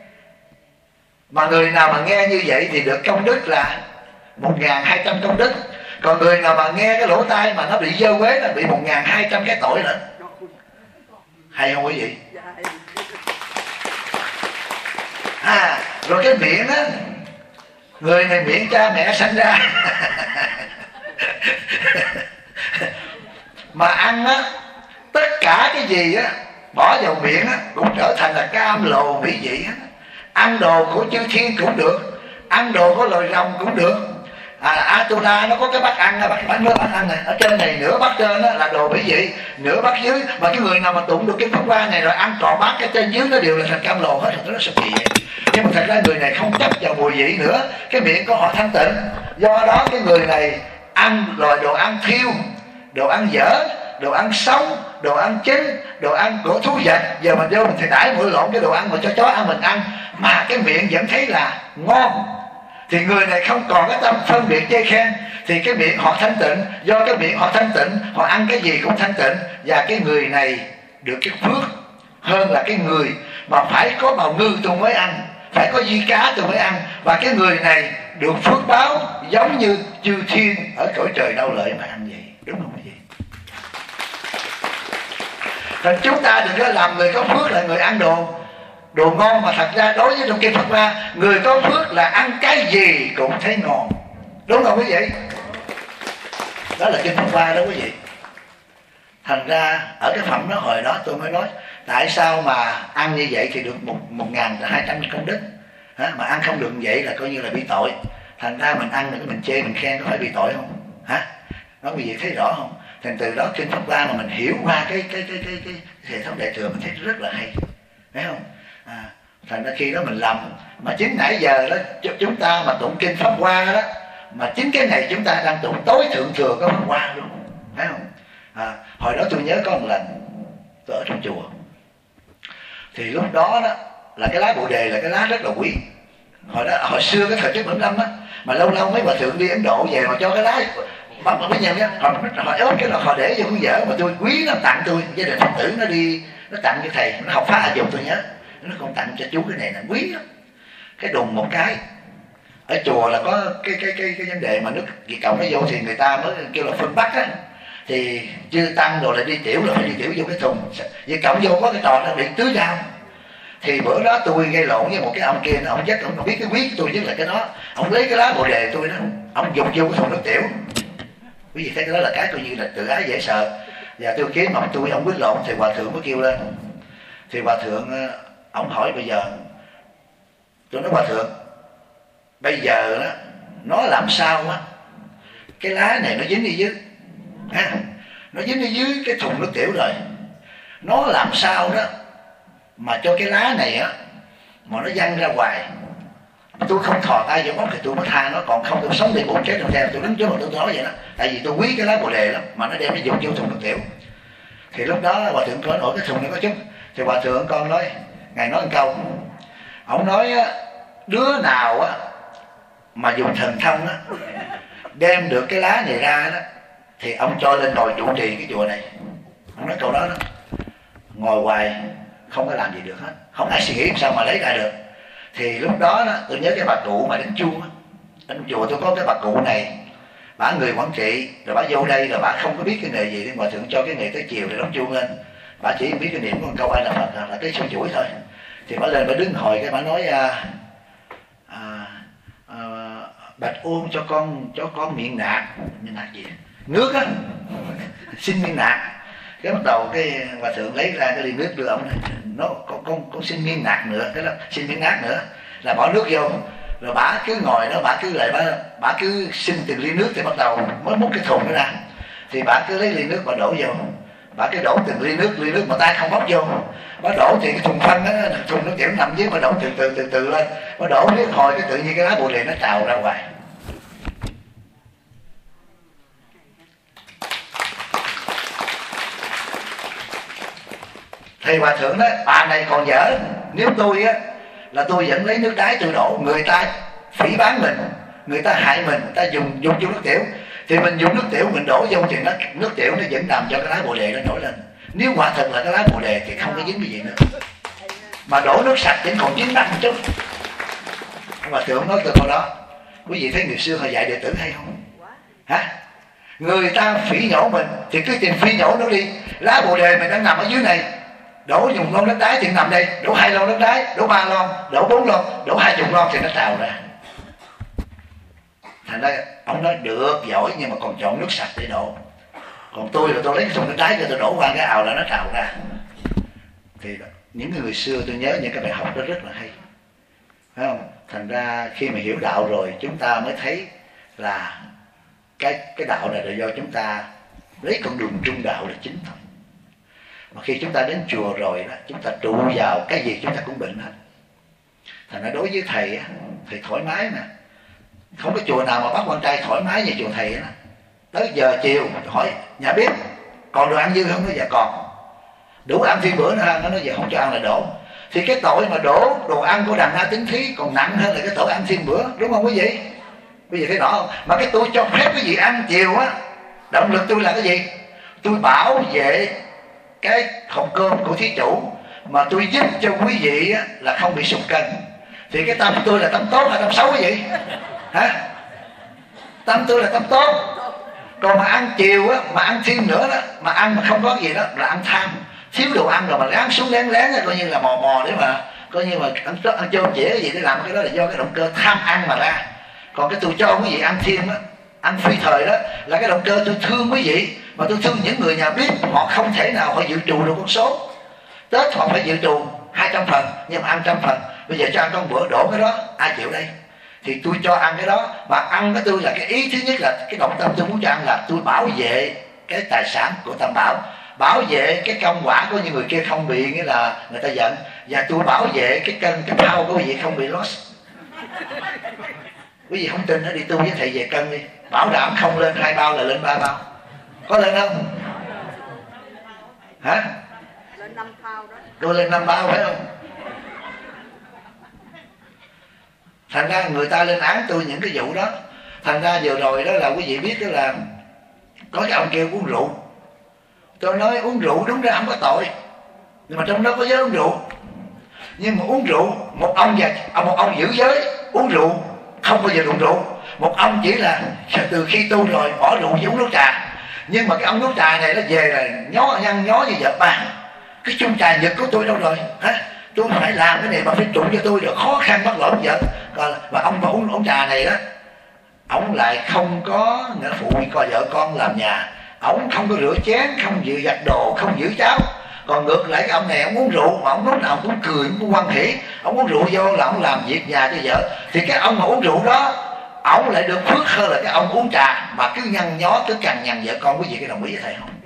Mà người nào mà nghe như vậy thì được công đức là một ngàn hai trăm công đức. Còn người nào mà nghe cái lỗ tai mà nó bị dơ quế là bị một ngàn hai trăm cái tội nữa. Hay không quý vị? À, rồi cái miệng á, người này miệng cha mẹ sanh ra mà ăn á, tất cả cái gì á bỏ vào miệng á cũng trở thành là cam lồ mỹ vị á. Ăn đồ của chư thiên cũng được, ăn đồ của loài rồng cũng được. À, Atula nó có cái bát ăn, bát bát nước bát ăn này, ở trên này nửa bát trên đó là đồ mỹ vị, nửa bát dưới. Mà cái người nào mà tụng được cái Pháp Hoa này rồi ăn trọn bát, cái trên dưới nó đều là thành cam lồ hết, rồi nó sụp gì vậy. Nhưng mà thật ra người này không chấp vào mùi vị nữa, cái miệng của họ thanh tịnh. Do đó cái người này ăn loại đồ ăn thiêu, đồ ăn dở, đồ ăn sống, đồ ăn chín, đồ ăn của thú vật. Giờ mình vô mình thì đãi mỗi lộn cái đồ ăn mà cho chó ăn mình ăn, mà cái miệng vẫn thấy là ngon, thì người này không còn cái tâm phân biệt chê khen, thì cái miệng họ thanh tịnh. Do cái miệng họ thanh tịnh, họ ăn cái gì cũng thanh tịnh, và cái người này được cái phước hơn là cái người mà phải có bào ngư tôi mới ăn, phải có di cá tôi mới ăn. Và cái người này được phước báo giống như chư thiên ở cõi trời Đau Lợi mà ăn vậy, đúng không quý vị? Thành chúng ta đừng có làm người có phước là người ăn đồ đồ ngon, mà thật ra đối với trong kinh Pháp Hoa, người có phước là ăn cái gì cũng thấy ngon, đúng không quý vị? Đó là kinh Pháp Hoa đó quý vị. Thành ra ở cái phẩm đó hồi đó tôi mới nói tại sao mà ăn như vậy thì được một một ngàn hai trăm công đức, hả? Mà ăn không được như vậy là coi như là bị tội. Thành ra mình ăn mình chê mình khen có phải bị tội không? Hả? Đó quý vị thấy rõ không? Thành từ đó kinh Pháp Hoa mà mình hiểu qua cái cái cái cái cái hệ thống đại thừa mình thấy rất là hay, thấy không? À, thành ra khi đó mình làm, mà chính nãy giờ đó chúng ta mà tụng kinh Pháp Hoa đó, mà chính cái này chúng ta đang tụng tối thượng thừa có Pháp Hoa luôn, thấy không? À, hồi đó tôi nhớ có một lần tôi ở trong chùa, thì lúc đó đó là cái lá bồ đề là cái lá rất là quý. Hồi đó hồi xưa cái thời trước Bửu Lâm á, mà lâu lâu mấy bà thượng đi Ấn Độ về mà cho cái lá bắt mà mấy nhân á, họ họ ớt cái là họ để vô cuốn vở mà tôi quý nó tặng tôi, gia đình Phật tử nó đi nó tặng cho thầy, nó học phá hạ dụng tôi nhớ, nó còn tặng cho chú cái này là quý lắm. Cái đùng một cái ở chùa là có cái cái cái cái vấn đề mà nước Việt Cộng nó vô thì người ta mới kêu là phương Bắc á, thì chưa tăng rồi lại đi tiểu rồi phải đi tiểu vô cái thùng. Việt Cộng vô có cái trò nó bị tưới dao. Thì bữa đó tôi gây lộn với một cái ông kia, ông dắt, ông biết cái quý của tôi nhất là cái đó, ông lấy cái lá bồ đề tôi đó, ông dùng vô cái thùng nước tiểu. Quý vị thấy cái đó là cái coi như là tự ái dễ sợ. Và tôi kiếm ông tôi, ông quyết lộn thì hòa thượng mới kêu lên. Thì hòa thượng ông hỏi bây giờ, tôi nói hòa thượng bây giờ đó nó làm sao á cái lá này nó dính đi dưới ha, nó dính đi dưới cái thùng nước tiểu rồi, nó làm sao đó mà cho cái lá này á mà nó văng ra ngoài. Tôi không thò tay vô bóp thì tôi mới tha nó, còn không tôi sống để bụng chết trong theo tôi đứng trước mà tôi nói vậy đó, tại vì tôi quý cái lá bồ đề lắm mà nó đem nó dùng vô thùng nước tiểu. Thì lúc đó hòa thượng có nổi cái thùng này có chút, thì hòa thượng con nói, ngài nói một câu, ông nói á, đứa nào á mà dùng thần thông á đem được cái lá này ra đó thì ông cho lên ngồi trụ trì cái chùa này. Ông nói câu đó đó, ngồi hoài không có làm gì được hết, không ai suy nghĩ sao mà lấy ra được. Thì lúc đó, đó tôi nhớ cái bà cụ mà đánh chuông á, đánh chùa tôi có cái bà cụ này, bà người Quảng Trị, rồi bà vô đây rồi bà không có biết cái nghề gì, thì hòa thượng cho cái nghề tới chiều để đóng chuông lên, bà chỉ biết cái niệm của câu ai là Phật là cái chuỗi chuỗi thôi. Thì bà lên bà đứng hồi cái bà nói à, à, à, bạch ôn cho con cho con miệng nạc, miệng nạc gì nước á, xin miệng nạc. Cái bắt đầu cái hòa thượng lấy ra cái ly nước đưa ông này, nó con con con xin miếng nạc nữa, cái đó xin miếng nạc nữa là bỏ nước vô, rồi bả cứ ngồi đó, bả cứ lại bả bả cứ xin từng ly nước, thì bắt đầu mới múc cái thùng đó ra, thì bả cứ lấy ly nước bả đổ vô, bả cứ đổ từng ly nước ly nước mà tay không bóc vô, bả đổ thì cái thùng phân đó, thùng nước tiểu nằm dưới, bả đổ từ từ từ từ lên, bả đổ nước hồi cái tự nhiên cái lá bồ đề nó trào ra ngoài. Thì hòa thượng đó, bà này còn dở, nếu tôi á là tôi vẫn lấy nước đáy tôi đổ, người ta phỉ bán mình, người ta hại mình, người ta dùng dùng vô nước tiểu, thì mình dùng nước tiểu mình đổ vô thì nó nước tiểu nó vẫn làm cho cái lá bồ đề nó nổi lên. Nếu quả thật là cái lá bồ đề thì không có dính cái gì nữa, mà đổ nước sạch vẫn còn dính đắng một chút. Hòa thượng nói từ câu đó, quý vị thấy người xưa họ dạy đệ tử hay không? Hả? Người ta phỉ nhổ mình thì cứ tìm phỉ nhổ nó đi, lá bồ đề mình đang nằm ở dưới này, đổ dùng lon đất đáy thì nằm đây, đổ hai lon đất đáy, đổ ba lon, đổ bốn lon, đổ hai chục lon thì nó trào ra. Thành ra ông nói được giỏi nhưng mà còn chọn nước sạch để đổ. Còn tôi là tôi lấy cái thùng nước đáy cho tôi đổ qua cái ào là nó trào ra. Thì những người xưa tôi nhớ những cái bài học đó rất là hay, phải không? Thành ra khi mà hiểu đạo rồi chúng ta mới thấy là cái cái đạo này là do chúng ta lấy con đường trung đạo là chính thôi. Mà khi chúng ta đến chùa rồi đó, chúng ta trụ vào cái gì chúng ta cũng bệnh hết. Thành ra đối với thầy thì thoải mái nè, không có chùa nào mà bắt con trai thoải mái như chùa thầy đó. Tới giờ chiều hỏi nhà bếp còn đồ ăn dư không? Nó dạ còn. Đủ ăn thêm bữa nữa ha, nó nói giờ không cho ăn là đổ. Thì cái tội mà đổ đồ ăn của đàn na tính thí còn nặng hơn là cái tội ăn thêm bữa, đúng không quý vị? Quý vị thấy rõ không? Mà cái tôi cho phép quý vị ăn chiều á, động lực tôi là cái gì? Tôi bảo vệ cái hộp cơm của thí chủ, mà tôi giúp cho quý vị á, là không bị sụt cân. Thì cái tâm tôi là tâm tốt hay tâm xấu quý vị? Hả? Tâm tôi là tâm tốt. Còn mà ăn chiều á, mà ăn thêm nữa đó, mà ăn mà không có gì đó là ăn tham, thiếu đồ ăn rồi mà láng xuống lén lén coi như là mò mò để mà coi như mà ăn ăn chôm chĩa gì để làm cái đó là do cái động cơ tham ăn mà ra. Còn cái tôi cho quý vị ăn thêm á, ăn phi thời đó là cái động cơ tôi thương quý vị, mà tôi thương những người nhà bếp họ không thể nào họ dự trù được con số. Tết họ phải dự trù hai trăm phần nhưng mà ăn trăm phần, bây giờ cho ăn con bữa đổ cái đó ai chịu đây? Thì tôi cho ăn cái đó, mà ăn cái tôi là cái ý thứ nhất là cái động tâm tôi muốn cho ăn là tôi bảo vệ cái tài sản của Tam Bảo, bảo vệ cái công quả của những người kia không bị nghĩa là người ta giận, và tôi bảo vệ cái cân cái bao của quý vị không bị loss. Quý vị không tin nó đi tu với thầy về cân đi, bảo đảm không lên hai bao là lên ba bao, có lên không? Hả?
Lên năm bao đó.
Tôi lên năm bao phải không? Thành ra người ta lên án tôi những cái vụ đó. Thành ra vừa rồi đó là quý vị biết đó là có cái ông kêu uống rượu. Tôi nói uống rượu đúng ra không có tội, nhưng mà trong đó có giới uống rượu. Nhưng mà uống rượu, một ông và một ông giữ giới uống rượu không bao giờ đụng rượu. Một ông chỉ là từ khi tu rồi bỏ rượu với uống nước trà. Nhưng mà cái ông nước trà này nó về là nhó nhăn nhó như vợ bà. Cái chung trà nhật của tôi đâu rồi? Hả? Tôi phải làm cái này mà phải tụng cho tôi được khó khăn bắt lỗi vợ. Còn mà ông mà uống ông trà này đó, ông lại không có nghĩa phụ coi vợ con làm nhà, ông không có rửa chén, không giữ giặt đồ, không giữ cháo, Còn ngược lại cái ông này ông uống rượu mà ông lúc nào cũng cười, cũng hoan hỉ, ông uống rượu vô là ông làm việc nhà cho vợ, thì cái ông mà uống rượu đó ông lại được phước hơn là cái ông uống trà mà cứ nhăn nhó cứ cằn nhằn vợ con. Quý vị có đồng ý với thầy không?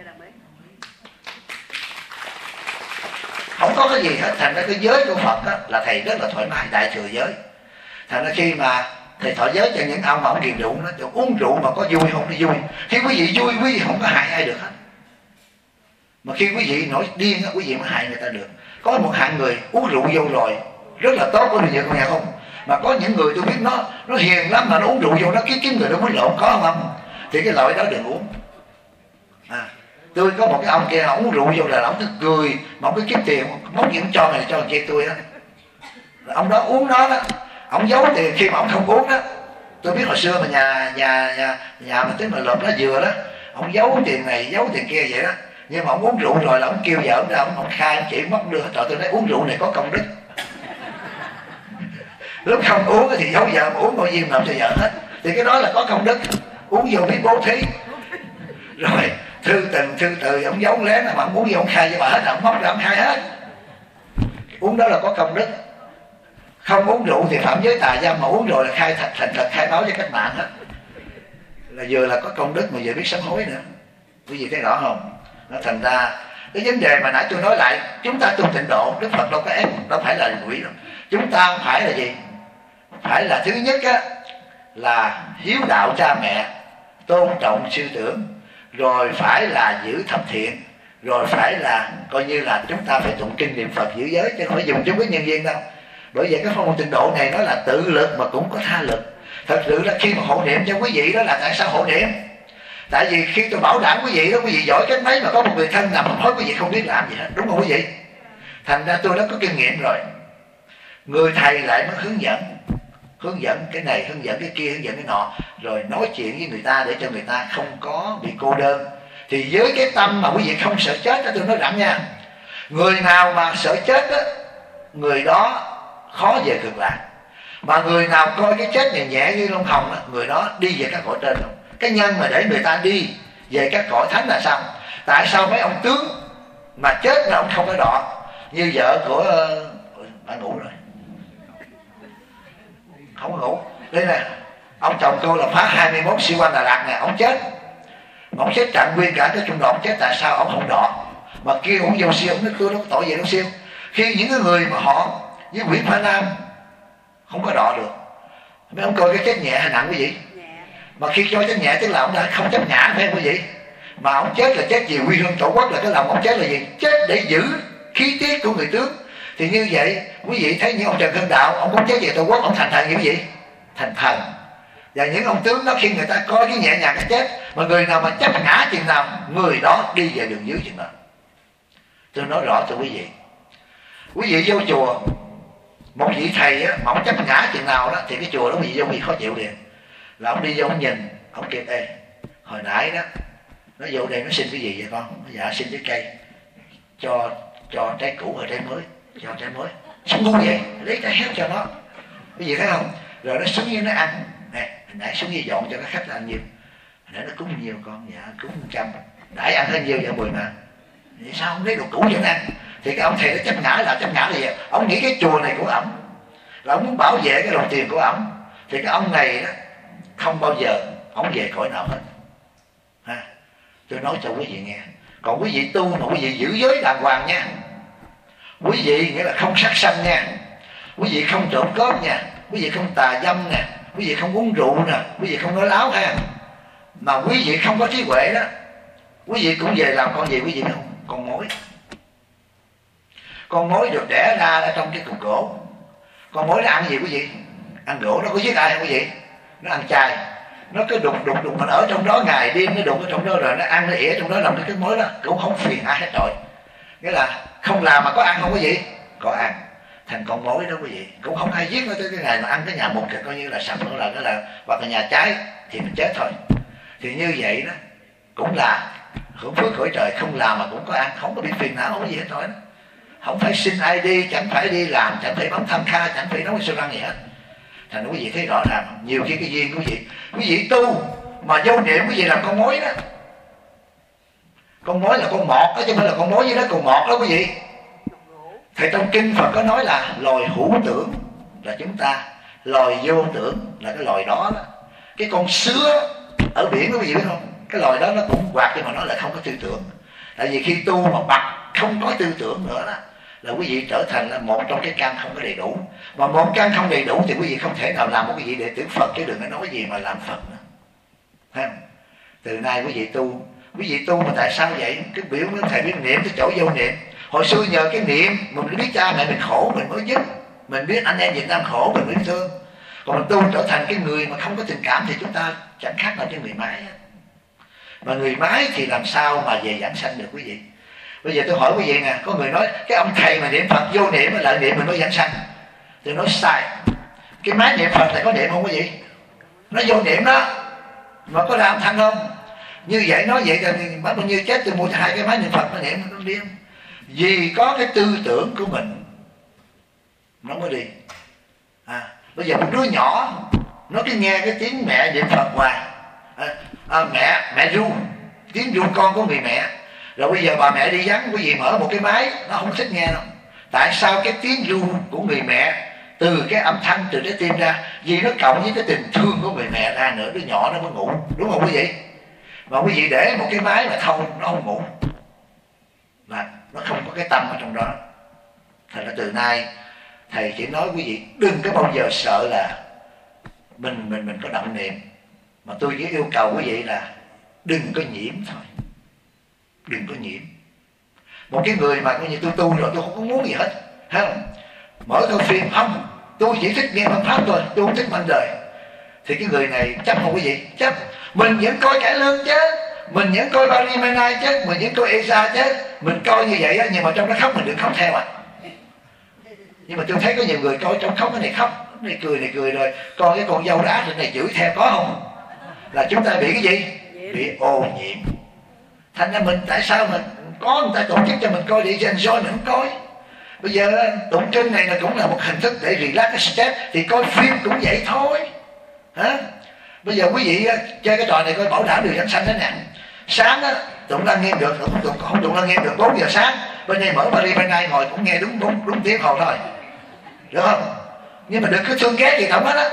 Không có cái gì hết. Thành ra cái giới của Phật đó, là thầy rất là thoải mái, đại thừa giới. Thành ra khi mà thầy thọ giới cho những ông mà ông ghiền rượu nó uống rượu mà có vui không? Nó vui. Khi quý vị vui, quý vị không có hại ai được hết. Mà khi quý vị nổi điên quý vị mới hại người ta được. Có một hạng người uống rượu vô rồi rất là tốt, có được con nhà không? Mà có những người tôi biết nó nó hiền lắm mà nó uống rượu vô nó kiếm kiếm người nó quýnh lộn, có không? Thì cái loại đó đừng uống. À, tôi có một cái ông kia ông uống rượu vô là ông cứ cười mà ông cứ kiếm tiền, móc gì cũng cho này cho người kia tôi đó. Ông đó uống đó đó, ông giấu tiền khi mà ông không uống đó. Tôi biết hồi xưa mà nhà nhà nhà nhà mà tính mà lợp lá dừa đó, ông giấu tiền này giấu tiền kia vậy đó. Nhưng mà ông uống rượu rồi là ông kêu vợ ông ra, ông, ông khai ông chỉ mất đưa. Trời, tôi nói uống rượu này có công đức. Lúc không uống thì giấu vợ, uống bao nhiêu làm cho vợ hết. Thì cái đó là có công đức. Uống vô biết bố thí. Rồi thư tình thư từ ông giấu lén mà ông uống vô ông khai với bà hết, ông móc ra ông khai hết. Uống đó là có công đức. Không uống rượu thì phạm giới tà dâm, mà uống rồi là khai thật thành thật khai báo cho cách mạng hết. Là vừa là có công đức mà vừa biết sám hối nữa. Quý vị thấy rõ không? Nó thành ra cái vấn đề mà nãy tôi nói lại, chúng ta tu tịnh độ, Đức Phật đâu có ép, đâu phải là quỷ đâu. Chúng ta phải là gì? Phải là thứ nhất á, là hiếu đạo cha mẹ, tôn trọng sư trưởng, rồi phải là giữ thập thiện, rồi phải là coi như là chúng ta phải tụng kinh niệm Phật giữ giới, chứ không phải dùng chung với nhân viên đâu. Bởi vậy cái phong môn tịnh độ này nó là tự lực mà cũng có tha lực. Thật sự là khi mà hộ niệm cho quý vị đó là tại sao hộ niệm? Tại vì khi tôi bảo đảm quý vị đó, quý vị giỏi cách mấy mà có một người thân nằm hấp hối quý vị không biết làm gì hết, đúng không quý vị? Thành ra tôi đã có kinh nghiệm rồi. Người thầy lại mới hướng dẫn, hướng dẫn cái này, hướng dẫn cái kia, hướng dẫn cái nọ, rồi nói chuyện với người ta để cho người ta không có bị cô đơn. Thì với cái tâm mà quý vị không sợ chết đó, tôi nói rằng nha, người nào mà sợ chết đó, người đó khó về cực lạc. Mà người nào coi cái chết nhẹ nhẹ như lông hồng đó, người đó đi về các cõi trên không. Cái nhân mà để người ta đi về các cõi thánh là sao? Tại sao mấy ông tướng mà chết là ông không có đọ? Như vợ của uh, bạn ngủ rồi, không có ngủ. Đây nè, ông chồng tôi là phá hai mươi mốt siêu quan Đà Lạt nè, ông chết. Ông chết trận nguyên cả cái trung đoàn, ông chết tại sao ông không đọ? Mà kia ông vô siêu, ông nói tôi đâu có tội gì đâu siêu. Khi những cái người mà họ với Nguyễn Phá Nam không có đọ được. Mấy ông coi cái chết nhẹ hay nặng quý vị? Mà khi cho chết nhẹ tức là ông đã không chấp nhã, phải không quý vị? Mà ông chết là chết vì quy hương tổ quốc, là cái lòng ông chết là gì? Chết để giữ khí tiết của người tướng. Thì như vậy quý vị thấy những ông Trần Hưng Đạo, ông cũng chết về tổ quốc, ông thành thần như quý vị, thành thần. Và những ông tướng đó khi người ta coi cái nhẹ nhàng cái chết, mà người nào mà chấp ngã chừng nào, người đó đi về đường dưới chừng nào. Tôi nói rõ cho quý vị. Quý vị vô chùa, một vị thầy á, mà ông chấp ngã chừng nào đó, thì cái chùa đó quý vị vô quý vị khó chịu liền. Là ông đi vô ông nhìn, ông kêu ê, hồi nãy đó nó vô đây nó xin cái gì vậy con? Nó dạ xin trái cây, cho cho trái cũ và trái mới, cho trái mới. Sao ngu vậy? Lấy trái hết cho nó. Cái gì thấy không? Rồi nó xuống với nó ăn. Nè, hồi nãy xuống với dọn cho các khách là ăn nhiều. Hồi nãy nó cúng nhiều con, dạ cúng một trăm. Đãi ăn hơn nhiều dạ mười mà. Vậy sao không lấy đồ cũ vẫn ăn? Thì cái ông thầy nó chấp ngã là chấp ngã là gì? Ông nghĩ cái chùa này của ổng, là ông muốn bảo vệ cái đồng tiền của ổng. Thì cái ông này đó không bao giờ ổng về cõi nào hết. Ha. Tôi nói cho quý vị nghe. Còn quý vị tu mà quý vị giữ giới đàng hoàng nha. Quý vị nghĩa là không sát sanh nha. Quý vị không trộm cướp nha. Quý vị không tà dâm nè. Quý vị không uống rượu nè. Quý vị không nói láo ha. Mà quý vị không có trí huệ đó, quý vị cũng về làm con gì quý vị biết không? Con mối. Con mối được đẻ ra ở trong cái cục gỗ. Con mối nó ăn gì quý vị? Ăn gỗ. Nó có giết ai không quý vị? Nó ăn chay. Nó cứ đục đục đục, mình ở trong đó ngày đêm nó đục ở trong đó, rồi nó ăn nó ỉa trong đó, làm cái mối đó cũng không phiền ai hết rồi. Nghĩa là không làm mà có ăn không quý vị? Có ăn. Thành con mối đó quý vị. Cũng không ai giết nó tới cái ngày mà ăn cái nhà một thì coi như là sạch nữa, là cái là hoặc là nhà trái thì mình chết thôi. Thì như vậy đó cũng là hưởng phước cõi trời, không làm mà cũng có ăn, không có bị phiền não, không có gì hết rồi đó. Không phải xin ai đi, chẳng phải đi làm, chẳng phải bấm tham kha, chẳng phải nấu cái sô răng gì hết. Thành quý vị thấy rõ ràng, nhiều khi cái duyên quý vị, quý vị tu mà vô niệm quý vị làm con mối đó, Con mối là con mọt đó, chứ không phải là con mối với đó con mọt đó quý vị. Thầy trong kinh Phật có nói là loài hữu tưởng là chúng ta, loài vô tưởng là cái loài đó, đó. Cái con sứa ở biển đó quý vị biết không, cái loài đó nó cũng hoạt nhưng mà nó lại không có tư tưởng. Tại vì khi tu mà bật không có tư tưởng nữa đó là quý vị trở thành là một trong cái căn không có đầy đủ. Mà một căn không đầy đủ thì quý vị không thể nào làm một cái gì để tưởng Phật, chứ đừng có nói gì mà làm Phật nữa. Thấy không? Từ nay quý vị tu, quý vị tu mà tại sao vậy? Cái biểu của thầy biết niệm cái chỗ vô niệm. Hồi xưa nhờ cái niệm mình biết cha mẹ mình khổ mình mới giúp, mình biết anh em Việt Nam khổ mình mới thương. Còn mình tu trở thành cái người mà không có tình cảm thì chúng ta chẳng khác nào cái người mái. Mà người mái thì làm sao mà về giảng sanh được quý vị? Bây giờ tôi hỏi quý vị nè, có người nói cái ông thầy mà niệm Phật vô niệm lại niệm mình mới giảng sanh. Tôi nói sai. Cái máy niệm Phật này có niệm không quý vị? Nó vô niệm đó mà có ra âm thanh không? Như vậy nói vậy thì mất bao nhiêu chết, tôi mua hai cái máy niệm Phật nó niệm nó điên. Vì có cái tư tưởng của mình nó mới đi. À, bây giờ một đứa nhỏ nó cứ nghe cái tiếng mẹ niệm Phật hoài, à, à, mẹ mẹ ru, tiếng ru con của người mẹ. Rồi bây giờ bà mẹ đi vắng, quý vị mở một cái máy nó không thích nghe đâu. Tại sao? Cái tiếng ru của người mẹ từ cái âm thanh từ trái tim ra, vì nó cộng với cái tình thương của người mẹ ra nữa, đứa nhỏ nó mới ngủ, đúng không quý vị? Mà quý vị để một cái máy mà thông nó không ngủ là nó không có cái tâm ở trong đó. Thành ra từ nay thầy chỉ nói quý vị đừng có bao giờ sợ là mình mình mình có động niệm, mà tôi chỉ yêu cầu quý vị là đừng có nhiễm thôi, đừng có nhiễm. Một cái người mà coi như tôi tu rồi tôi không có muốn gì hết, thấy không? Mở coi phim không, tôi chỉ thích nghe văn pháp thôi, tôi không thích văn đời, thì cái người này chấp không quý vị? Chấp. Mình vẫn coi cải lương chứ, mình vẫn coi Barimana chứ, mình vẫn coi Esa chứ, mình coi như vậy á, nhưng mà trong nó khóc mình đừng khóc theo à. Nhưng mà tôi thấy có nhiều người coi trong khóc cái này khóc, cái này cười này cười, rồi coi cái con dâu đá trên này chửi theo, có không? Là chúng ta bị cái gì? Bị ô nhiễm. Thành ra mình tại sao mình có người ta tổ chức cho mình coi để enjoy mình không coi. Bây giờ tụng kinh này là cũng là một hình thức để relax cái stress, thì coi phim cũng vậy thôi. Hả? Bây giờ quý vị chơi cái trò này coi bảo đảm điều giảng sanh thế nào. Sáng á tụng Lăng Nghiêm được, không tụng không tụng Lăng Nghiêm được bốn giờ sáng, bên đây mở Bali bên này ngồi cũng nghe đúng đúng đúng tiếng hồ thôi, được không? Nhưng mà đừng cứ thương ghét gì không hết á,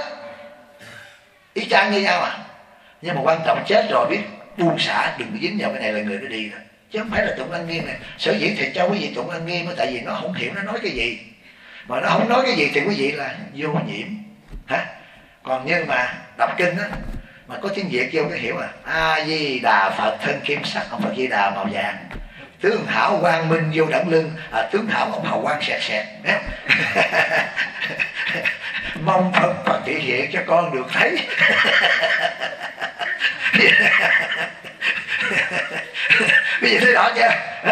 ý chang như nhau à. Nhưng mà quan trọng chết rồi biết buông xả, đừng có dính vào cái này là người nó đi đó, chứ không phải là tụng Lăng Nghiêm này. Sở dĩ thì cho quý vị tụng Lăng Nghiêm, tại vì nó không hiểu nó nói cái gì, mà nó không nói cái gì thì quý vị là vô nhiễm, hả? Còn nhưng mà đọc kinh á mà có tiếng Việt vô cái hiểu à. A Di Đà Phật thân kim sắc, ông Phật Di Đà màu vàng, tướng hảo quang minh vô đẳng lưng, à, tướng hảo ông hào quang sẹt sẹt. Mong Phật Phật thể hiện cho con được thấy. Bây giờ thấy rõ chưa?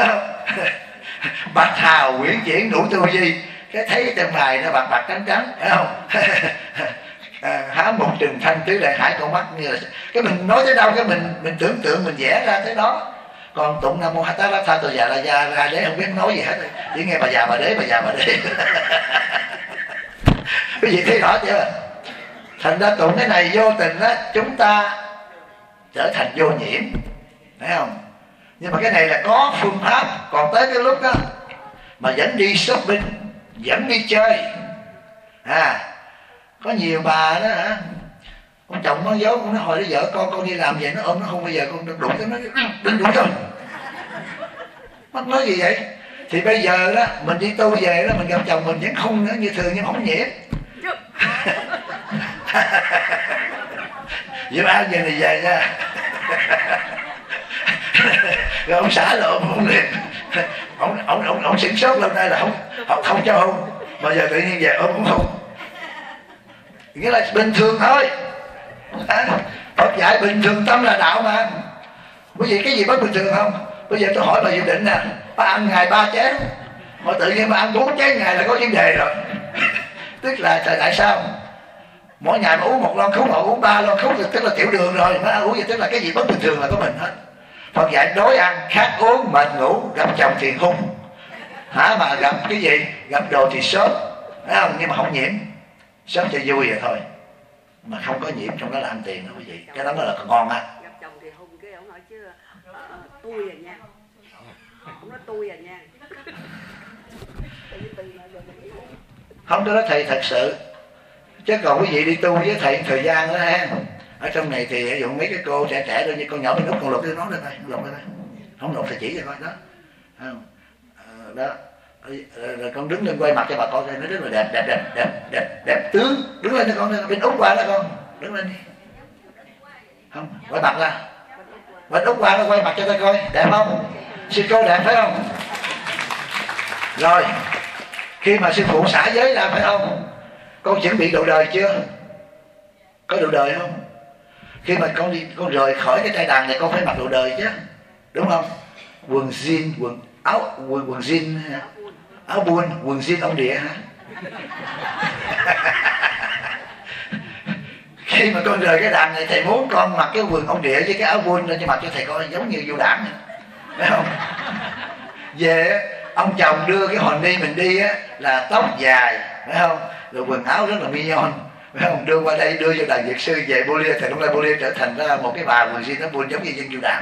Bạch hào quyển chuyển đủ tu di, cái thấy trong bài nó bạc bạc trắng trắng, phải không? À, há một trừng thanh tứ đại hải con mắt, như là cái mình nói tới đâu cái mình mình tưởng tượng mình vẽ ra tới đó. Còn tụng Nam Mô A Tát Tha Tô Già La Già La Đế không biết nói gì hết, chỉ nghe bà già bà đế bà già bà đế. Cái gì thấy rõ chưa? Thành ra tụng cái này vô tình á, chúng ta trở thành vô nhiễm, thấy không? Nhưng mà cái này là có phương pháp. Còn tới cái lúc đó mà vẫn đi shopping, vẫn đi chơi, à có nhiều bà đó hả, con chồng nó giấu con, nó hỏi đến vợ con con đi làm vậy, nó ôm nó không bao giờ con đụng tới nó, đừng đụng thôi. Mất nói gì vậy? Thì bây giờ đó mình đi tu về đó, mình gặp chồng mình vẫn không nữa như thường nhưng không nhiễm. Diễm An về này về nha. Rồi ông xã lộ ông liền, ông ông ông ông sửng sốt lâu nay là không không, không cho hôn, mà giờ tự nhiên về ôm cũng không. Nghĩa là bình thường thôi. À, Phật dạy bình thường tâm là đạo mà. Quý vị cái gì bất bình thường không? Bây giờ tôi hỏi bà Dự Định nè, bà ăn ngày ba chén, mà tự nhiên bà ăn bốn chén ngày là có vấn đề rồi. Tức là tại, tại sao? Mỗi ngày mà uống một lon khúc, họ uống ba lon khúc thì tức là tiểu đường rồi, mà uống gì tức là cái gì bất bình thường là có mình hết. Phật dạy đói ăn, khát uống, mệt ngủ, gặp chồng thì hung, hả, mà gặp cái gì, gặp đồ thì sốt, thấy không? Nhưng mà không nhiễm, sớm cho vui vậy thôi, mà không có nhiễm trong đó là ăn tiền đó quý vị. Cái đó mới là ngon á.
Gặp chồng thì hung, cái ông nói chứ uh, tôi à nha, Không nói tôi à nha.
Không, đó thầy thật sự. Chứ còn quý vị đi tu với thầy thời gian nữa ha. Ở trong này thì ví dụ mấy cái cô trẻ trẻ thôi, như con nhỏ mình lúc con lục cái nón đây thôi, lục đây thôi. Không lục thì chỉ cho coi đó. Đó. Rồi con đứng lên quay mặt cho bà con coi, nó rất là đẹp, đẹp, đẹp, đẹp, đẹp, đẹp tướng. Đứng lên cho con, bên Úc qua đó con. Đứng lên đi. Không, quay mặt ra. Bên Úc qua nó quay mặt cho ta coi, đẹp không? Sư cô đẹp phải không? Rồi, khi mà sư phụ xả giới ra phải không? Con chuẩn bị độ đời chưa? Có độ đời không? Khi mà con đi, con rời khỏi cái trai đàn này con phải mặc độ đời chứ, đúng không? Quần jean, quần áo, quần quần jean, áo buôn, quần jean ông địa hả? Khi mà con rời cái đàn này thầy muốn con mặc cái quần ông địa với cái áo buôn lên cho mặc cho thầy coi giống như vô đảng, phải không? Về ông chồng đưa cái hòn ni mình đi á là tóc dài, phải không? Rồi quần áo rất là mignon, phải không? Đưa qua đây đưa cho đàn Việt sư về Bô Lia, thầy Đông Lai Bô Lia trở thành ra một cái bà quần jean nó buôn giống như dân vô đảng,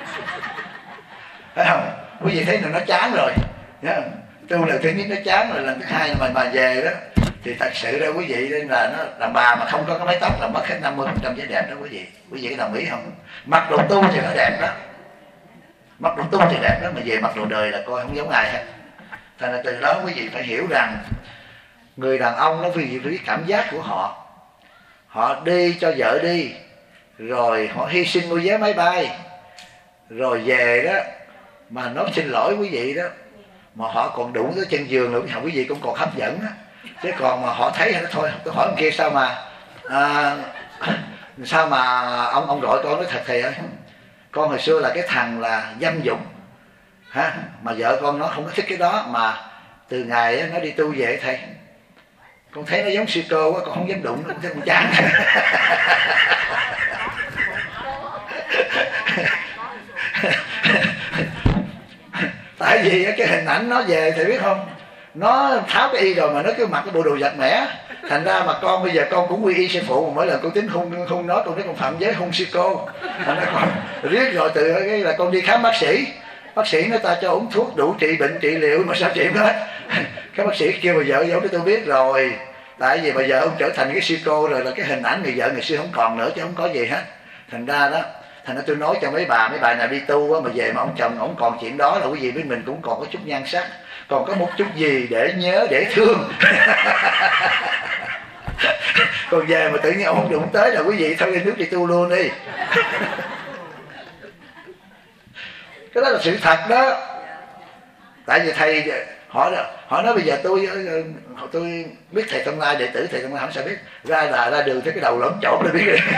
phải không? Quý vị thấy là nó chán rồi, nhá. Tu là thứ nhất nó chán rồi, lần thứ hai mà mà về đó thì thật sự ra quý vị nên là nó làm bà mà không có cái mái tóc là mất hết năm mươi phần trăm vẻ đẹp đó quý vị. Quý vị có đồng ý không? Mặc đồ tu thì nó đẹp đó, mặc đồ tu thì đẹp đó, mà về mặc đồ đời là coi không giống ai hết. Thành ra từ đó quý vị phải hiểu rằng người đàn ông nó vì cái cảm giác của họ, họ đi cho vợ đi, rồi họ hy sinh mua vé máy bay, rồi về đó mà nói xin lỗi quý vị đó, mà họ còn đụng tới chân giường nữa, quý vị cũng còn hấp dẫn á. Chứ còn mà họ thấy nó thôi, tôi hỏi ông kia sao mà à, sao mà ông ông gọi con nói thật thầy ơi, con hồi xưa là cái thằng là dâm dục ha, mà vợ con nó không có thích cái đó, mà từ ngày nó đi tu về thầy, con thấy nó giống sư cô quá, con không dám đụng nó, con thấy con chán. Tại vì cái hình ảnh nó về thì biết không, nó tháo cái y rồi mà nó cứ mặc cái bộ đồ giặt mẻ, thành ra mà con bây giờ con cũng quy y sư phụ, mà mỗi lần con tính hung hung nói con thấy con phạm giới hung sư cô, thành ra con riết rồi từ cái là con đi khám bác sĩ, bác sĩ người ta cho uống thuốc đủ trị bệnh trị liệu mà sao trị hết. Các bác sĩ kêu bà vợ giấu để tôi biết rồi, tại vì bây giờ ông trở thành cái sư cô rồi là cái hình ảnh người vợ ngày xưa không còn nữa chứ không có gì hết. Thành ra đó, thành ra tôi nói cho mấy bà, mấy bà nào đi tu á, mà về mà ông chồng ông còn chuyện đó là quý vị với mình cũng còn có chút nhan sắc, còn có một chút gì để nhớ để thương. Còn về mà tự nhiên ông không đụng tới là quý vị thôi đi nước đi tu luôn đi. Cái đó là sự thật đó. Tại vì thầy họ họ nói bây giờ tôi tôi biết thầy Tâm Lai, đệ tử thầy Tâm Lai không sao biết, ra là ra đường thấy cái đầu lẫn trộn là biết rồi.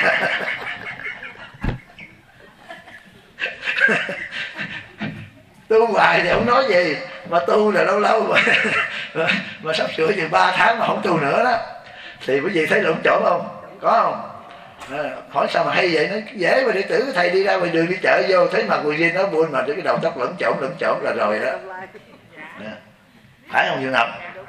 Tu hoài thì không nói gì, mà tu là lâu lâu mà, mà, mà sắp sửa thì ba tháng mà không tu nữa đó, thì quý vị thấy lộn trộn không? Có không? À, hỏi sao mà hay vậy? Nó dễ mà đệ tử của thầy đi ra ngoài đường đi chợ vô thấy mặt quần jean nó buôn mà cái đầu tóc lẫn trộn lẫn trộn là rồi đó. À, phải không Dương Ngọc?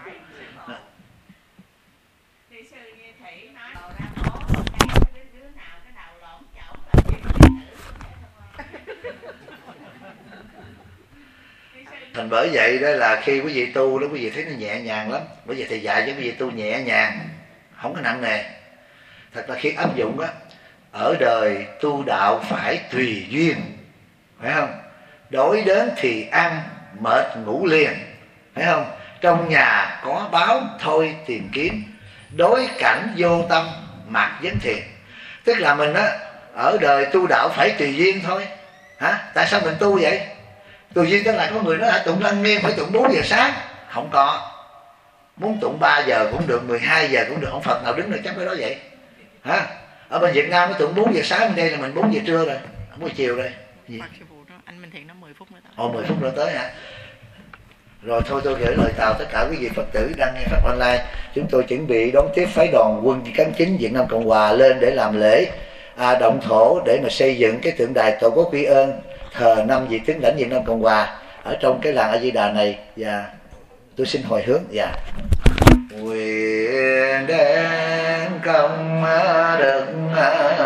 Thành bởi vậy đó là khi quý vị tu đó quý vị thấy nó nhẹ nhàng lắm, bởi vì thầy dạy cho quý vị tu nhẹ nhàng, không có nặng nề. Thật là khi áp dụng á, ở đời tu đạo phải tùy duyên, phải không? Đói đến thì ăn, mệt ngủ liền, phải không? Trong nhà có báo thôi tìm kiếm, đối cảnh vô tâm mặc vấn thiện. Tức là mình á, ở đời tu đạo phải tùy duyên thôi. Hả? Tại sao mình tu vậy? Tùy duyên tức là có người nói là tụng lăng nghiêm phải tụng bốn giờ sáng. Không có. Muốn tụng ba giờ cũng được, mười hai giờ cũng được. Ông Phật nào đứng được chấp cái đó vậy? Hả? Ở bên Việt Nam nó tụng bốn giờ sáng, bên đây là mình bốn giờ trưa rồi, bốn giờ chiều rồi. Gì?
Anh Minh Thiện nó mười phút nữa tới.
Ồ, mười phút nữa tới hả? Rồi thôi tôi gửi lời chào tất cả quý vị Phật tử đang nghe Pháp online. Chúng tôi chuẩn bị đón tiếp phái đoàn quân cánh chính Việt Nam Cộng Hòa lên để làm lễ à, động thổ để mà xây dựng cái tượng đài Tổ quốc Quy Ơn thờ năm vị tướng lãnh Việt Nam Cộng Hòa ở trong cái làng A Di Đà này. Và tôi xin hồi hướng. Dạ. Nguyện đem công đức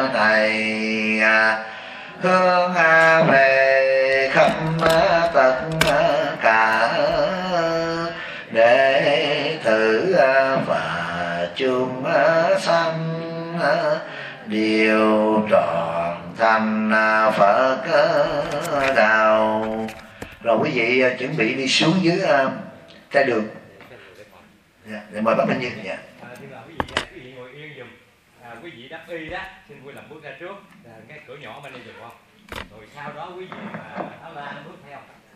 này hương về khắp tận chung sanh điều trọn thành Phật đạo. Rồi quý vị chuẩn bị đi xuống dưới ra đường. Dạ, để mời bác Minh Như. Dạ.
À, nhưng mà quý vị, quý vị ngồi yên dùm. À, quý vị đắp y đó, xin vui lòng bước ra trước. À, cái cửa nhỏ bên đây dùm không? Rồi sau đó quý vị mà áo la bước theo.